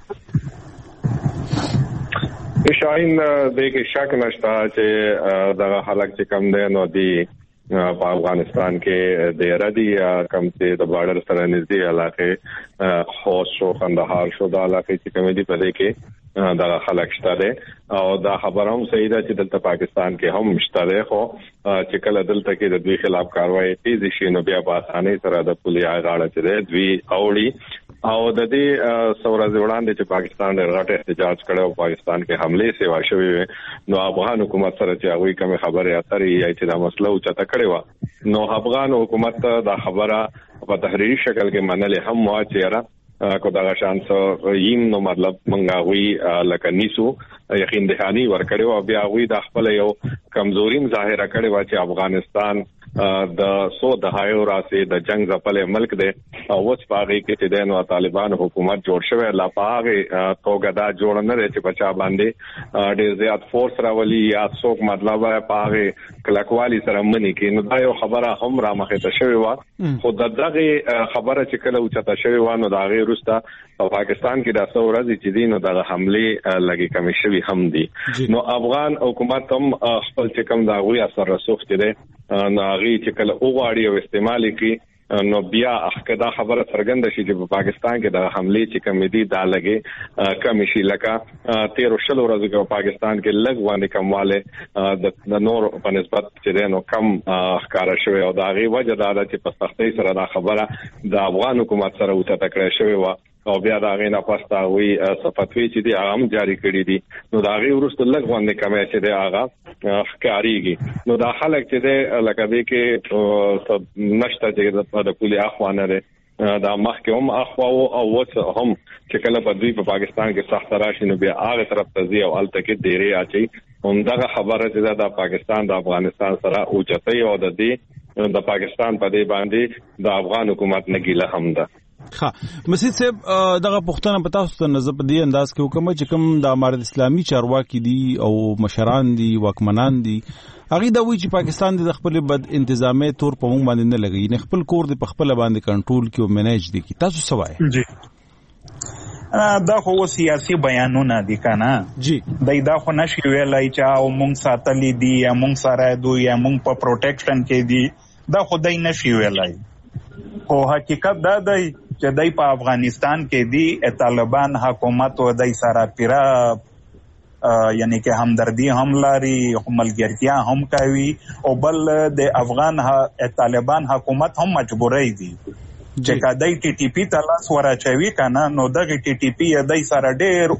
شاین دغه شک نشته چې دغه خلک چې کم دي نو دی په افغانستان کې د ردی کم چې د بارډر سره نږدې علاقې خوست شو کندهار شو د علاقې چې کم دي په دې کې دغه خلک شته او دا خبره هم صحیح ده چې دلته پاکستان کې هم شته خو چې کله دلته کې د دوی خلاف کاروایی تیز شي نو بیا په اسانۍ سره د پولیس غاړه چې دوی اوړي او د دې سورز وړاندې چې پاکستان غټ احتجاج کړو پاکستان کې حمله سیوا شوې نو افغان حکومت سره چې هغه کوم خبره اترې یا چې دا مسله او چته کړې و نو افغان حکومت دا خبره په تحریری شکل کې منلې هم وا چیرې کو دا شانس یم نو مطلب منګاوي لکه نیسو یقین دهانی ورکړو او بیا وی د خپل یو کمزوریم ظاهره کړي و چې افغانستان د سو دهایو راسي د جنگ ځپل ملک دی او اوس پاره کې چې د طالبان حکومت جوړ شوی لا پاره توګه دا جوړ نه لري چې بچا باندې ډېر زیات فورس راولي یا څوک مطلب پاره کلکوالي سره منی کې نو دا یو خبره هم را مخه ته شوی و خو دغه خبره چې کله اوچته شوی و نو دا غي روسته په پاکستان کې د څو ورځې چې دین د حمله لګي کمی شوی هم دي نو افغان حکومت هم خپل چې کوم دا غوي اثر رسوخ دي ناغي چې کله اوغاړي او استعمال کوي نو بیا اخکدا خبره څرګنده شي چې په پاکستان کې د حمله چې کمیدي دا لګي کم شي لکه 13 ورځې په پاکستان کې لګ باندې کمواله د نور په نسبت چې نو کم ښکارا شوی او دا غي وجه دا چې په سختۍ سره دا خبره د افغان حکومت سره وته تکړه شوی و او بیا دا غي نه پاستا وی صفتوی چې دی هغه جاری کړی دي نو دا غي ورسته لګ باندې کمه چې دی هغه ښکاریږي نو دا خلک چې دی لکه دې کې نشته چې د کلی اخوانه ده دا مخکې هم اخوا او وڅ هم چې کله په دوی په پاکستان کې سخت راشي نو بیا هغه طرف ته ځي او الته کې ډېرې اچي همدغه خبره چې د پاکستان د افغانستان سره اوچتای او د دې د پاکستان په دې باندې د افغان حکومت نګیله هم ده مسجد صاحب دغه پښتنه پتا ست نظر په دې انداز کې حکومت چې کوم د امارت اسلامي چارواکي دي او مشران دي واکمنان دي هغه دا وی چې پاکستان د خپل بد انتظامی تور په مونږ باندې نه لګي نه خپل کور د خپل باندې کنټرول کې او منیج دي کی تاسو سوای جی دا خو سیاسي بیانونه دي کنه جی دا خو نشي ویلای چې او مونږ ساتلې دي یا مونږ سره دوی یا مونږ په پروټیکشن کې دي دا خو دای نشي ویلای او حقیقت دا دی چې دای په افغانستان کې دی طالبان حکومت او دای سره پیرا یعنی کې همدردی هم لري ملګرتیا هم کوي او بل د افغان طالبان حکومت هم مجبورای دي چې کدی ټي ټي پی ته لاس ورچوي کنه نو دغه ټي ټي پی دای سره ډېر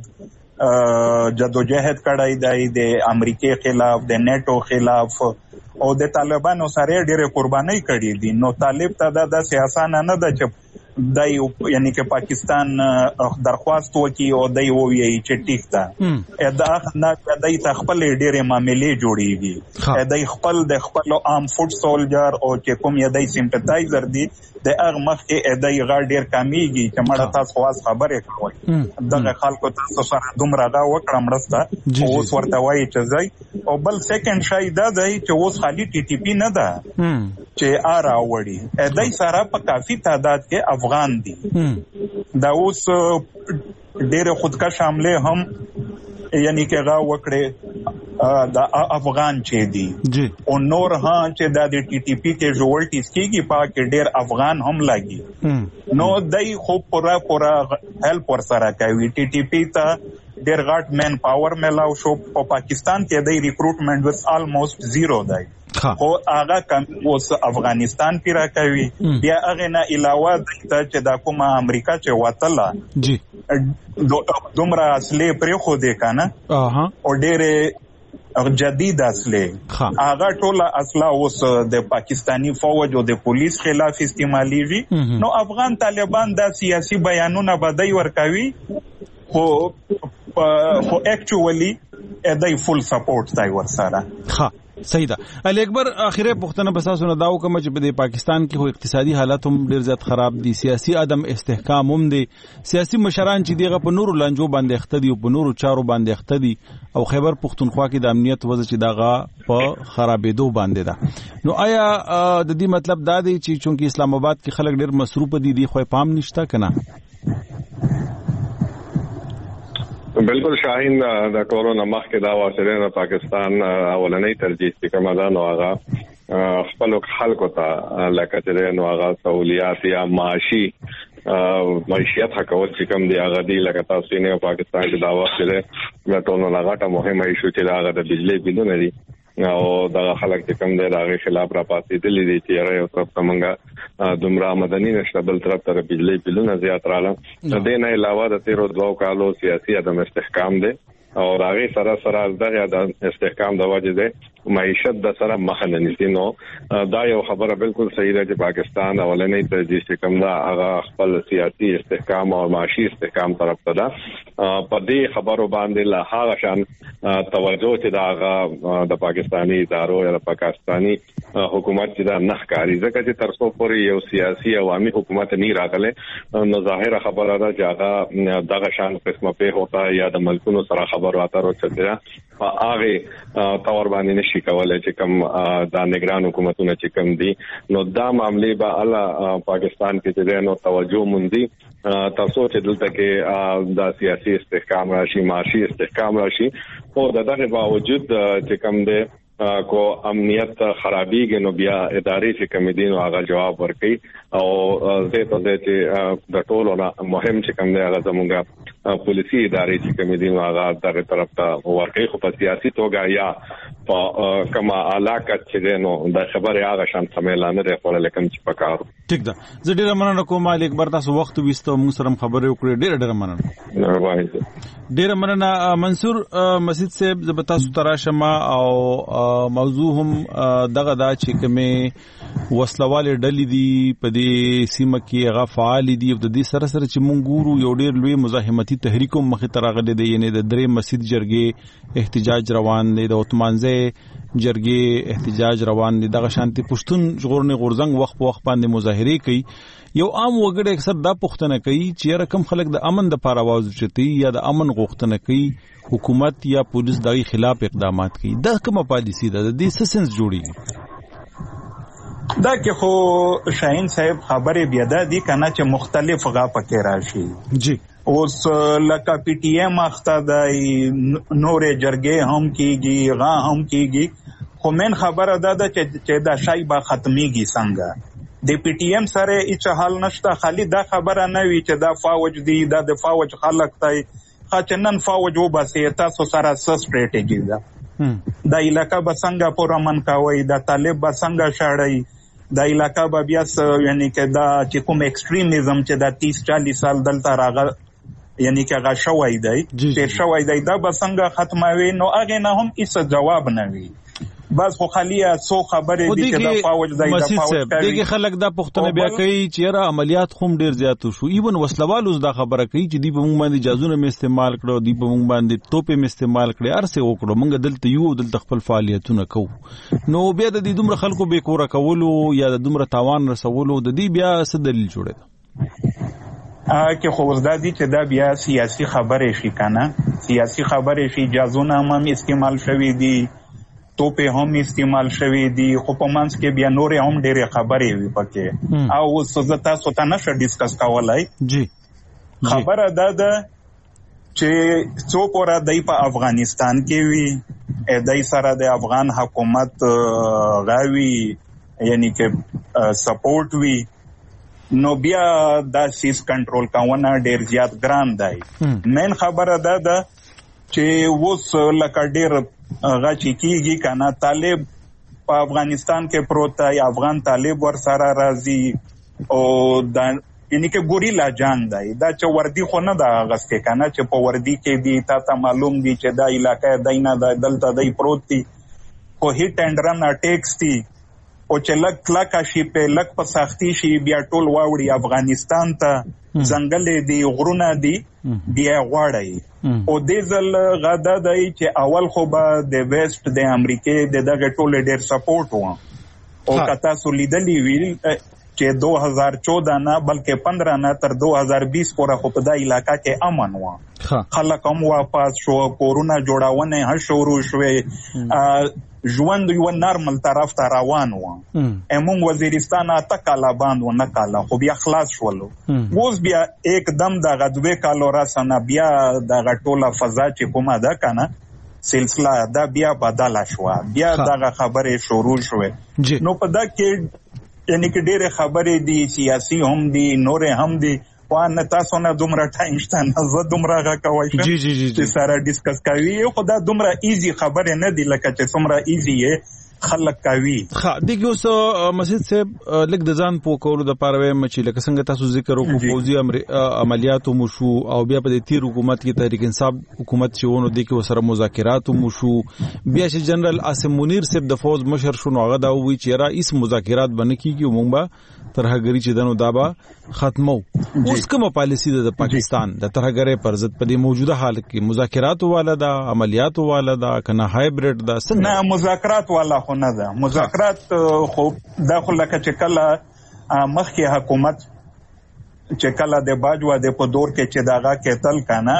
اوګد جدوجہد کړای دی د امریکای خلاف د نیټو خلاف او د طالبانو سره ډېر قرباني کړې دي نو طالب ته د سیاست نه ده چې دای یعنی کې پاکستان درخواست وکي او دای وویي چې ټیک ده دا نه دای خپل ډېر معاملې جوړيږي دای خپل د خپل عام فوډ سولجر او چې کوم یې دای سیمپتایزر دي د هغه مخ کې دای غړ ډېر کمیږي چې مړه تاسو خواص خبره کوي دغه خلکو تاسو سره دومره دا وکړه مړسته اوس ورته وایي چې ځای او بل سیکنډ شای دا دی چې اوس خالي ټي ټي پی نه ده چې آرا وړي دای سره په کافي تعداد کې افغان دي دا اوس ډېر خودکش حمله هم یعنی کې غا وکړي د افغان چې دي او نور ها چې د ټي ټي پی کې جوړټیز کېږي پاک ډېر افغان هم لګي نو دای خو پورا هیلپ ور سره کوي ټي ټي پی ته ډېر غټ مین پاور ملاو شو په پاکستان کې د ریکروټمنټ وس آلموست زیرو دی خو هغه کم اوس افغانستان پیرا کوي بیا هغه نه علاوه د چې د کومه امریکا چې وتله جی دومره اصلي پرې خو دې کنه او ډېر جدید اصلي هغه ټول اصله اوس د پاکستانی فوج او د پولیس خلاف استعماليږي نو افغان طالبان د سیاسي بیانونه بدای ورکوي خو اکچوالي دای فول سپورټ دای ورسره صحیح ده علي اکبر اخیره پښتنه بساسو نه داو کوم چې په پاکستان کې خو اقتصادي حالت هم ډیر زیات خراب دي سیاسي عدم استحکام هم دي سیاسي مشران چې دیغه په نورو لنجو باندې اختدي او په نورو چارو باندې اختدي او خیبر پښتونخوا کې د امنیت وضع چې داغه په خرابېدو باندې ده نو آیا د دې مطلب دا دی چې چونکی اسلام آباد کې خلک ډیر مصروف دي خو پام نشته کنه بالکل شاهین د کورونا مخکې دا واسره د پاکستان اولنۍ ترجیح چې کومه ده نو هغه خپل خلکو ته لکه چې نو هغه سہولیات یا معاشي معیشت حقوق چې کوم دی هغه دی لکه تاسو نه پاکستان کې دا واسره د ټولو لغټه مهمه ایشو چې هغه د بجلی بلونه دي او د خلک چې کوم دی دغه خلاف را پاتې دي دي چې یو طرف څنګه دومره مدني نشته بل طرف ته بجلی بلونه زیات رااله د دې نه علاوه د 13 کالو سیاسي عدم استحکام دی او راغي سره دغه د استحکام د وجه ده معیشت د سره مخه نه نیسي نو دا یو خبره بالکل صحیح ده چې پاکستان اولنې ترجیح چې کوم دا هغه خپل سیاسي استحکام او معاشي استحکام طرف ته ده په دې خبرو باندې لا هغه شان توجه چې دا هغه د پاکستاني ادارو یا د پاکستاني حکومت چې دا نخکاری ځکه چې تر څو پورې یو سیاسي عوامي حکومت نه راغله نو ظاهره خبره ده چې هغه دغه شان قسمه په هوتا یا د ملکونو سره خبرو اترو چته هغه تور باندې نشي کولای چې کوم د نگران حکومتونو چې کوم دي نو دا معاملې به الله پاکستان کې چې نو توجه مونږ تاسو چې دلته کې د سیاسي استحکام راشي معاشي استحکام راشي او دغه باوجود چې کوم دي کو امنیت خرابېږي نو بیا ادارې چې کمیدینو هغه جواب ورکړي او زه ته چې د ټولو مهم چې کوم دی هغه زموږه پولیسي ادارې چې کمیدینو هغه دغه طرف ته ورکړي خو په سیاسي توګه یا په کما علاقه چې نو د خبره هغه شان سمېلانه لري خو لکه چې پکارو ټیک ده زه ډیر مننه کوم مالک بر تاسو وخت وستو موږ سره خبرې وکړې ډیر مننه ډیر مننه منصور مسجد صاحب زبتا سو تراشما او موضوع هم دغه دا چې کومه وسلواله ډلې دي په دې سیمه کې هغه فعال دي او د دې سره سره چې مونږ ګورو یو ډیر لوی مزاحمتي تحریک هم مخې ته راغلي دي یعنی د درې مسجد جرګې احتجاج روان دي د عثمانزه جرګې احتجاج روان دي دغه شانتي پښتون ژغورنې غورزنګ وخت په وخت باندې مظاهره کوي یو عام وګړي اکثر دا پوښتنه کوي چې رقم خلک د امن د لپاره आवाज چتي یا د امن غوښتنه کوي حکومت یا پولیس دغه خلاف اقدامات کوي دا کومه پالیسی ده د دې سسنس جوړي دا کې خو شاهین صاحب خبره بیا ده دي کنه چې مختلف غا پکې راشي جی اوس لکه پی ټی ایم اخته د نورې جرګې هم کیږي غا هم کیږي خو من خبره ده چې دا شای با ختميږي څنګه د پی ټی ایم سره هیڅ حل نشته خالی دا خبره نه وی چې دا فوج دی دا د فوج خلک تای خاچنن فوج وباسي تاسو سره سټریټیجی ده دا علاقہ بسنګ پور امن کاوي دا طالب بسنګ شاړی دا علاقہ به بیا یعنی چې دا چې کوم ایکستریمیزم چې دا 30-40 سال دلته راغ یعنی چې هغه شوی دی تیر شوی دی دا بسنګ ختموي نو هغه نه هم هیڅ جواب نه وی بس خو خالیه سو خبره دي چې دا فوج دی دا فوج کوي دغه خلک دا پښتنه بیا کوي چې را عملیات خوم ډیر زیات شو ایون وسلوال اوس دا خبره کوي چې دی په موږ باندې جازونه می استعمال کړو دی په موږ باندې توپې می استعمال کړې ارسه وکړو موږ دلته یو دلته خپل فعالیتونه کوو نو بیا د دې دومره خلکو به کور کولو یا د دومره تاوان رسولو د دې بیا څه دلیل جوړه کې خو زدا دي چې دا بیا سیاسي خبره شي کنه سیاسي خبره شي جازونه هم استعمال شوي دي توپه هم استعمال شوي دي خو په منځ کې بیا نور هم ډېرې خبرې وي پکې او سوزتا سوتا نشه ډیسکس کولای جی خبره ده چې څوک ور دای په افغانستان کې وي دای سره د افغان حکومت غاوي یعنی کې سپورټ وي نو بیا دا سیس کنټرول کاونه ډېر زیات ګران دی مین خبره ده چې ووس لکه ډېر هغه چې کیږي کنه طالب په افغانستان کې پروت دی افغان طالب ور سره راځي او دا یعنی کې ګوریلا جان دی دا چې وردی خو نه دا غسته کنه چې په وردی کې دی تا معلوم دی چې دا علاقې دینه د دلته دی پروت دی خو هیټ اند رن اٹیکس دی او چې لک کلاکا شي په لک په سختي شي بیا ټول واوړي افغانستان ته ځنګل دی غرونه دی بیا غواړي او دې ځل غدا دی چې اول خو به د ویسټ د امریکای د دغه ټول ډیر سپورټ و او کتا سولیدلی ویل چې 2014 نه بلکې 15 نه تر 2020 پورې خو په دای علاقہ کې امن و خلک هم واپس شو کورونا جوړاونه هر شروع شوه ژوند یو نارمل طرف ته روان و امون وزیرستان ته کالا باندې و نه کالا خو بیا خلاص شولو اوس بیا एकदम د غدوې کالو را سن بیا د غټوله فضا چې کومه ده کنه سلسله دا بیا بدل شو بیا دغه خبره شروع شوه نو په دا کې یعنی کې ډېر خبرې دي سیاسي هم دي نور هم دي اخوان تاسو نه دومره ټایم شته نه زه دومره غوښوي چې سره ډیسکس کوي خو دا دومره ایزی خبره نه دی لکه چې څومره ایزی یې خلک کوي. ها دغه اوس مسجد صاحب لګ د ځان په کولو د پاره وایم چې لکه څنګه تاسو ذکر وکړو فوزي عملیات مو شو او بیا په دې تیر حکومت کې تحریک انصاف حکومت چې ونه د کې وسره مذاکرات مو شو بیا چې جنرال عاصم منیر صاحب د فوج مشر شو نو هغه دا وی چې را اس مذاکرات باندې کیږي مونږ به ترهګری چې دنو دابا ختمو. اوس کومه پالیسی د پاکستان د ترهګری پر ضد په دې موجوده حالت کې مذاکرات والا دا عملیات والا دا کنه هایبرید دا څنګه نه مذاکرات والا خو نه ده. مذاکرات خو دا خو لکه چې کله مخکې حکومت چې کله د باجوا د په دور کې چې داغه کېتل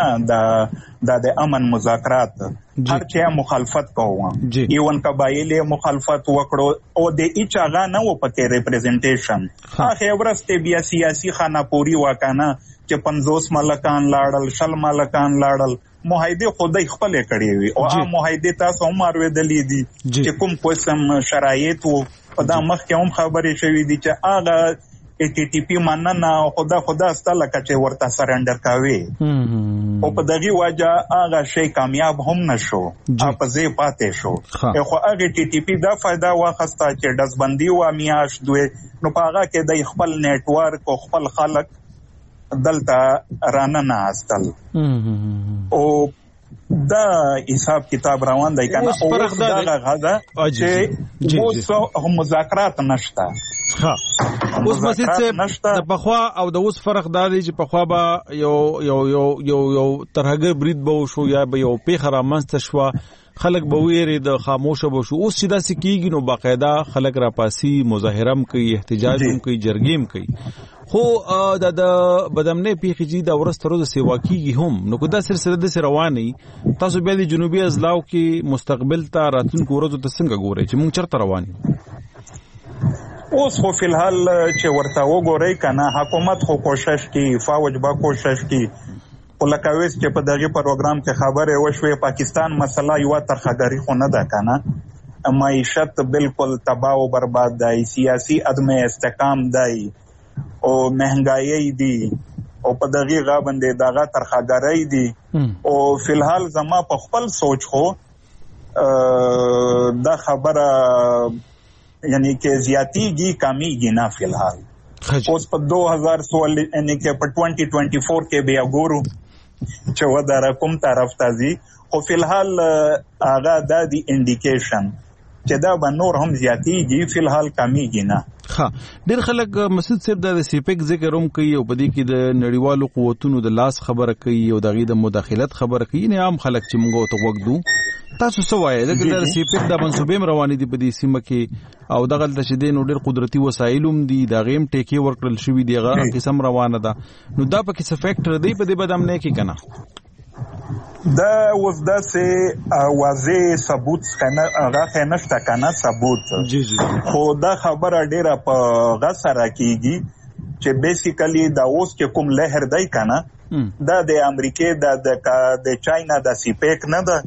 کنه د امن مذاکرات هر چا مخالفت کوو ایون قبایل مخالفت وکړو او د ایچ هغه نه و پکې ریپرزنټیشن هغه ورسته بیا سیاسي خاناپوري وکنه چې 50 ملکان لاړل شل ملکان لاړل معاهده خدای خپل کړی وي او هغه معاهده تاسو هم اوریدلې دي چې کوم قسم شرایط وو په دا مخکې هم خبرې شوې دي چې هغه ATTP مننه خدا ستله کچې ورته سرندر کوي او په دغه وجه هغه شی کامیاب هم نشو په ځای پاتې شو خو هغه ATTP دا فائدہ واخسته چې دزبندي و میاش دوی نو په هغه کې د خپل نیټ ورک او خپل خلک دلته رانه استل او دا حساب کتاب روان دی کنه او دا غدا چې اوس مذاکرات نشته. ها اوس مسجد سے د پخوا او د اوس فرق دا دی چې پخوا به یو ترهګر برید به شو یا به یو پیخره منست شو خلک به ویری د خاموشه به شو. اوس چې دا سکیږي نو باقاعده خلک را پاسي مظاهره هم کوي احتجاج هم کوي جرګې هم کوي خو د بدامنه پیخي چې دا ورسترو د سیوا کیږي هم نو کو دا سلسله د رواني تاسو بیا د جنوبي ازلاو کې مستقبل ته راتلونکو ورځو ته څنګه ګورئ چې مونږ چرته روان اوس خو فلحال چې ورته وګورئ کنه حکومت خو کوشش کوي فوج با کوشش کوي ولکويس چې په دغه پروګرام کې خبره وشوي پاکستان مسله یو ترخګری خو نه ده کنه معیشت بالکل تباہ او برباد دی سیاسي عدم استحکام دی او مهنګای دی او په دغه غابندې دغه ترخګری دی او فلحال زما په خپل سوچ خو دا خبره یعنی چې زیاتیږي کمیږي نه فلحال اوس په 2016 یعنی کې په 2024 کې بیا ګورو چې ودا رقم طرف تازي خو فلحال هغه د انډیکیشن چې دا به نور هم زیاتیږي فلحال کمیږي نه. ها ډېر خلک مسعود صاحب د سیپک ذکر هم کوي او په دې کې د نړیوالو قوتونو د لاس خبره کوي او دغه د مداخلت خبره کوي نه عام خلک چې موږ ته وګدو تاسو څه وایي د سیپک د منسوبې روانې دي په دې سیمه کې او دغه د شیدې نو ډېر قدرتي وسایل هم دي دا غیم ټیکی ورکړل شوی دی هغه قسم روانه ده نو دا پکې څه فیکټر دی په دې بدام نه کې کنه دا وز دا سه واضح ثبوت کنه هغه نشته کنه ثبوت خو دا خبره ډیره په غسره کیږي چې بیسیکلی دا اوس کې کوم لهر دی کنه دا د امریکای د چاینا د سیپیک نه ده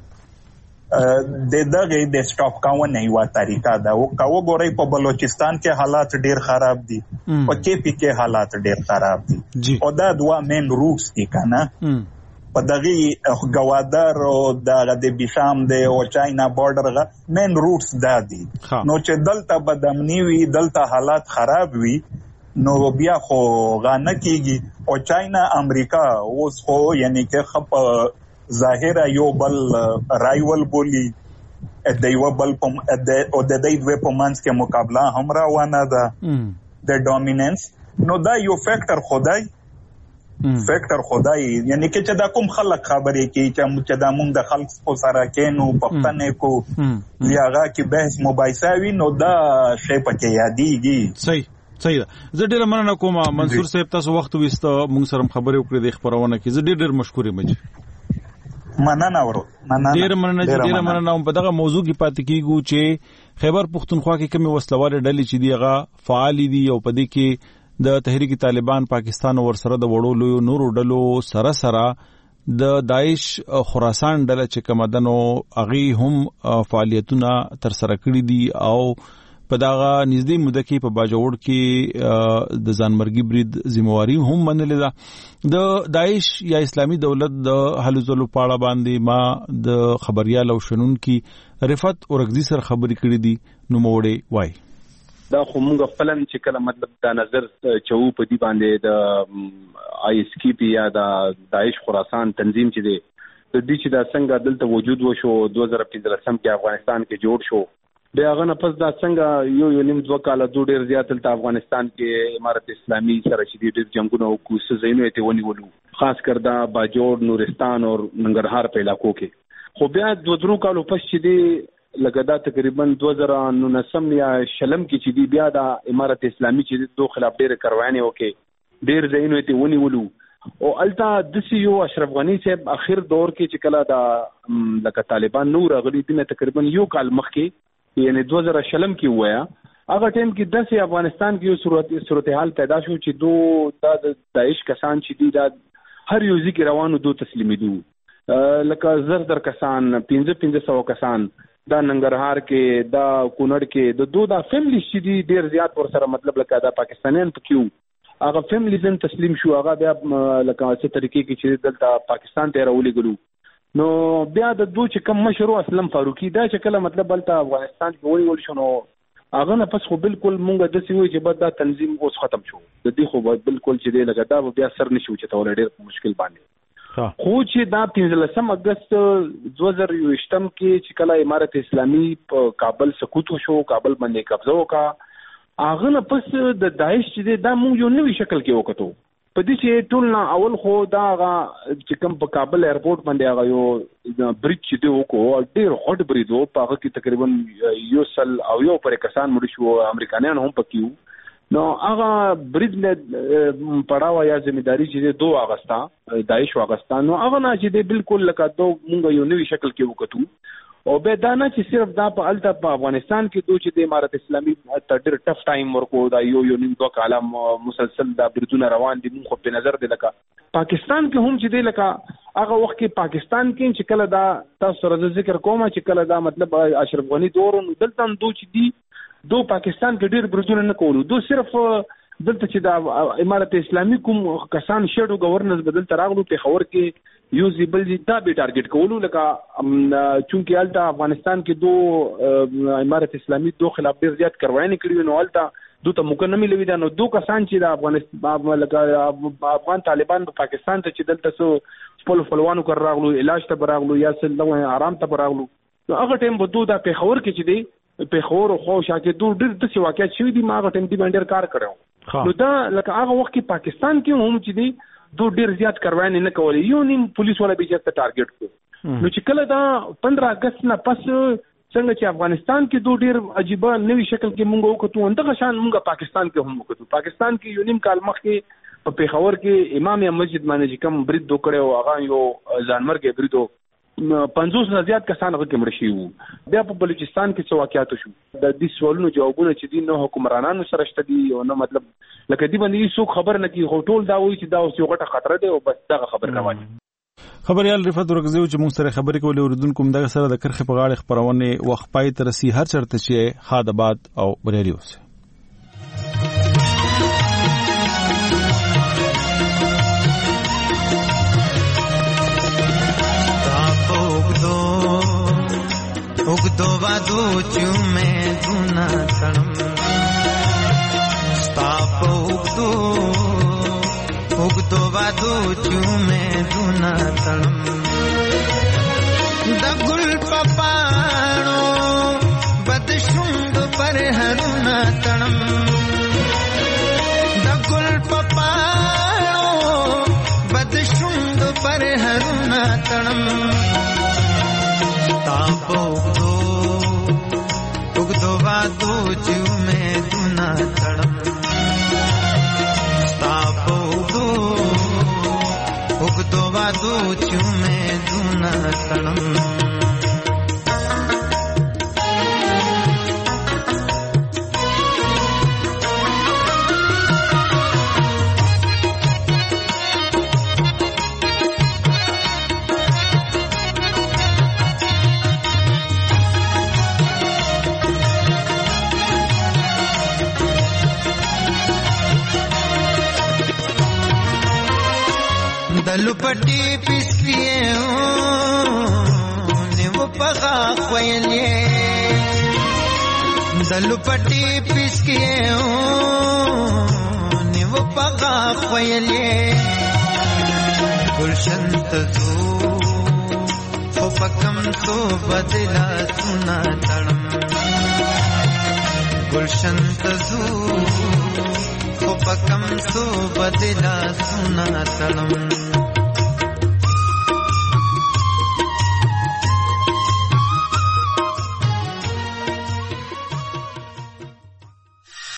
د دغه د سټاپ کاونه یو طریقه ده او کاو ګورې په بلوچستان کې حالات ډیر خراب دي او کې کې حالات ډیر خراب دي او دا دوه مین روټس دي کنه په دغه غوادر او د بشام د او چاینا بارډر غا مین روټس دا دي نو چې دلته بدامنی وي دلته حالات خراب وي نو بیا خو غانه کیږي او چاینا امریکا اوس خو یعنی کې خپ ظاهر یو بل رایول بولی د یو بل او د دې دوه په منځ کې مقابله هم روانه ده د ډومیننس نو دا یو فیکٹر خدای فیکٹر خدای یعنی کې چې دا کوم خلک خبرې کوي چې دا موږ د خلک په سره کېنو پښتنې کو لیاغه کې بحث مباحثه وي نو دا شی پکې یادېږي صحیح زه ډېر مننه کوم منصور صاحب تاسو وخت وست موږ سره خبرې وکړې د خبرونه کې زه ډېر مشکور یم مننه ډېر مننه په دغه موضوع کې پاتې کیږو چې خیبر پختونخوا کې کومه وسلواله ډلې چې دیغه فعال دي او په دې کې د تحریک طالبان پاکستان ور سره د وړو لوی نورو ډلو سره د داعش خراسان ډله چې کومدنو اغي هم فعالیتونه تر سره کړی دي او په دغه نږدې موده کې په باجوړ کې د ځانمرګي برید ذمہواری هم منلې ده. د داعش یا اسلامي دولت د هلو ځلو پاړه باندې ما د خبريال او شنونکي رفعت اورغزي سره خبرې کړې دي. نو موړې وای دا خو موږ خپل چې کله مطلب دا نظر چو په دې باندې د آی اس کی پی یا د داعش خراسان تنظیم چې دی د دې چې دا څنګه دلته وجود وشو 2015 کې افغانستان کې جوړ شو بیا هغه نه پس دا څنګه یو نیم 2 کال ډیر زیات دلته افغانستان کې امارت اسلامي سره چې ډیر جنگونه او کوڅه زینو ته ونیولو خاص کر دا باجوړ نورستان او ننګرهار په علاقو کې خو بیا 2 کالو پس چې دی لګدا تقریبا 2019 یا شلم کې چې دی بیا د امارت اسلامي چې دوه خلاف ډیر کاروانې وکړي ډیر زینو ته ونیولو او التا د سی یو اشرف غنی صاحب اخر دور کې چې کله دا لکه طالبان نور غلي دینه تقریبا یو کال مخکې یعنی 2000 شلم کې وایا هغه ټیم کې د افغانستان کې یو صورتحال پیدا شو چې د داعش کسان چې دي دا هر یو ځکه روانو دو تسلیمیدو لکه زر کسان 1500 کسان دا ننګرهار کې دا کونړ کې د دوه د فیملی چې دي ډیر زیات ور سره مطلب لکه دا پاکستانیان پکيو هغه فیملی زم تسلیم شو هغه بیا لکه څه طریقې کې چې دلته پاکستان ته راولې ګلو نو بیا د دوه چې کم مشروع اسلام فاروقي دا چې کله مطلب دلته افغانستان کې ول شو نو هغه نه پس خو بالکل مونږ د سوي چې بعد دا تنظیم اوس ختم شو د دې خو بالکل چې دی لکه دا بیا سر نشو چې تول ډیر مشکل باندې خو چې دا 15 اگست 2020 کې چې کله امارت اسلامي په کابل سقوط شو کابل باندې قبضه وکړه هغه نه پس د داعش چې دا موږ یو نوې شکل کې وکړو په دې چې ټول نه اول خو دا چې کوم په کابل ایرپورټ باندې هغه یو بریج چې دی وکړو ډېر هټ بریج وو په هغه کې تقریبا یو سل او یو پر کسان مړ شو امریکایان هم پکې نو هغه بریج نه پړاو یا ځمېداري چې 2 اگست داعش واغستان نو هغه نه چې بالکل لکه دوه موږ یو نوې شکل کې وکړو او به دا نه چې صرف دا په الته په افغانستان کې دوی چې د امارت اسلامي ډېر ټف ټایم ورکو دا یو نیم 2 کال مسلسل دا بریدونه روان دي موږ په نظر دی لکه پاکستان کې هم چې دی لکه هغه وخت کې پاکستان کې چې کله دا تاسو سره ذکر کوم چې کله دا مطلب اشرف غنی دور دلته دوی چې دی دو پاکستان کې ډېر بریدونه نه کولو دو صرف دلته چې د امارت اسلامي کوم کسان شډو گورننس بدل تراغلو په خبر کې یوزیبل دا به ټارګټ کولو لکه چونکی الته افغانستان کې دو امارت اسلامي دو خلاف ډیر زیات کاروایي کړی نو الته دوته مکنمه لوي دا نو دو کسان چې د افغانستان لکه افغان طالبان په پاکستان ته چې دلته سو خپلوانو کر راغلو علاج ته راغلو یا سل آرام ته راغلو نو هغه ټیم په دوه د په خبر کې چې دی په خور خو شاکه دوه ډیر د واقعیت شوی دی ما هغه ټیم دی باندې کار کړو نو دا لکه هغه وخت کې پاکستان کې هم چې دی دو ډیر زیات کاروانی نه کولې یو نیم پولیس ولا به چې ټارګټ کو نو چې کله دا 15 اگست نه پس څنګه چې افغانستان کې دو ډیر عجیب نوې شکل کې مونږ وکړو اندغه شان مونږ پاکستان کې هم وکړو پاکستان کې یو نیم کال مخکې په پیښور کې امام مسجد باندې کوم برید وکړو هغه یو ځانمرګ بریدو 500 زیات کسان هغه کې مړ شي وو بیا په بلوچستان کې څه واقعیات شو د دې سوالونو جوابونه چې دي نو حکمرانانو سره شته دي او نو مطلب لکه دی باندې څوک خبر نه کی هوټل دا وایي چې دا اوس یو غټه خطر دی او بس دا خبر راوړي خبريال رفعت اورغزي چې موږ سره خبرې کولې اوریدونکو موږ سره د کرخه په غاړه خبرونه وخت پای تر سي هر چرته چې خادباد او بریالي اوسه उगदो वादो चुमे दुना तणम स्ताप उगदो वादो चुमे दुना तणम दगुल पपाणो बदशुंग पर हरुना तणम दगुल पपाणो बदशुंग पर हरुना तणम तापो उगदो वादो चुमे दुना तणम तापो उगदो वादो चुमे दुना तणम دلو پټي پسکیه نیو پغا خویلې دلو پټي پسکیه نیو پغا خویلې گلشن تزو خو پکم تو بدلا سنا تړم گلشن تزو خو پکم تو بدلا سنا تړم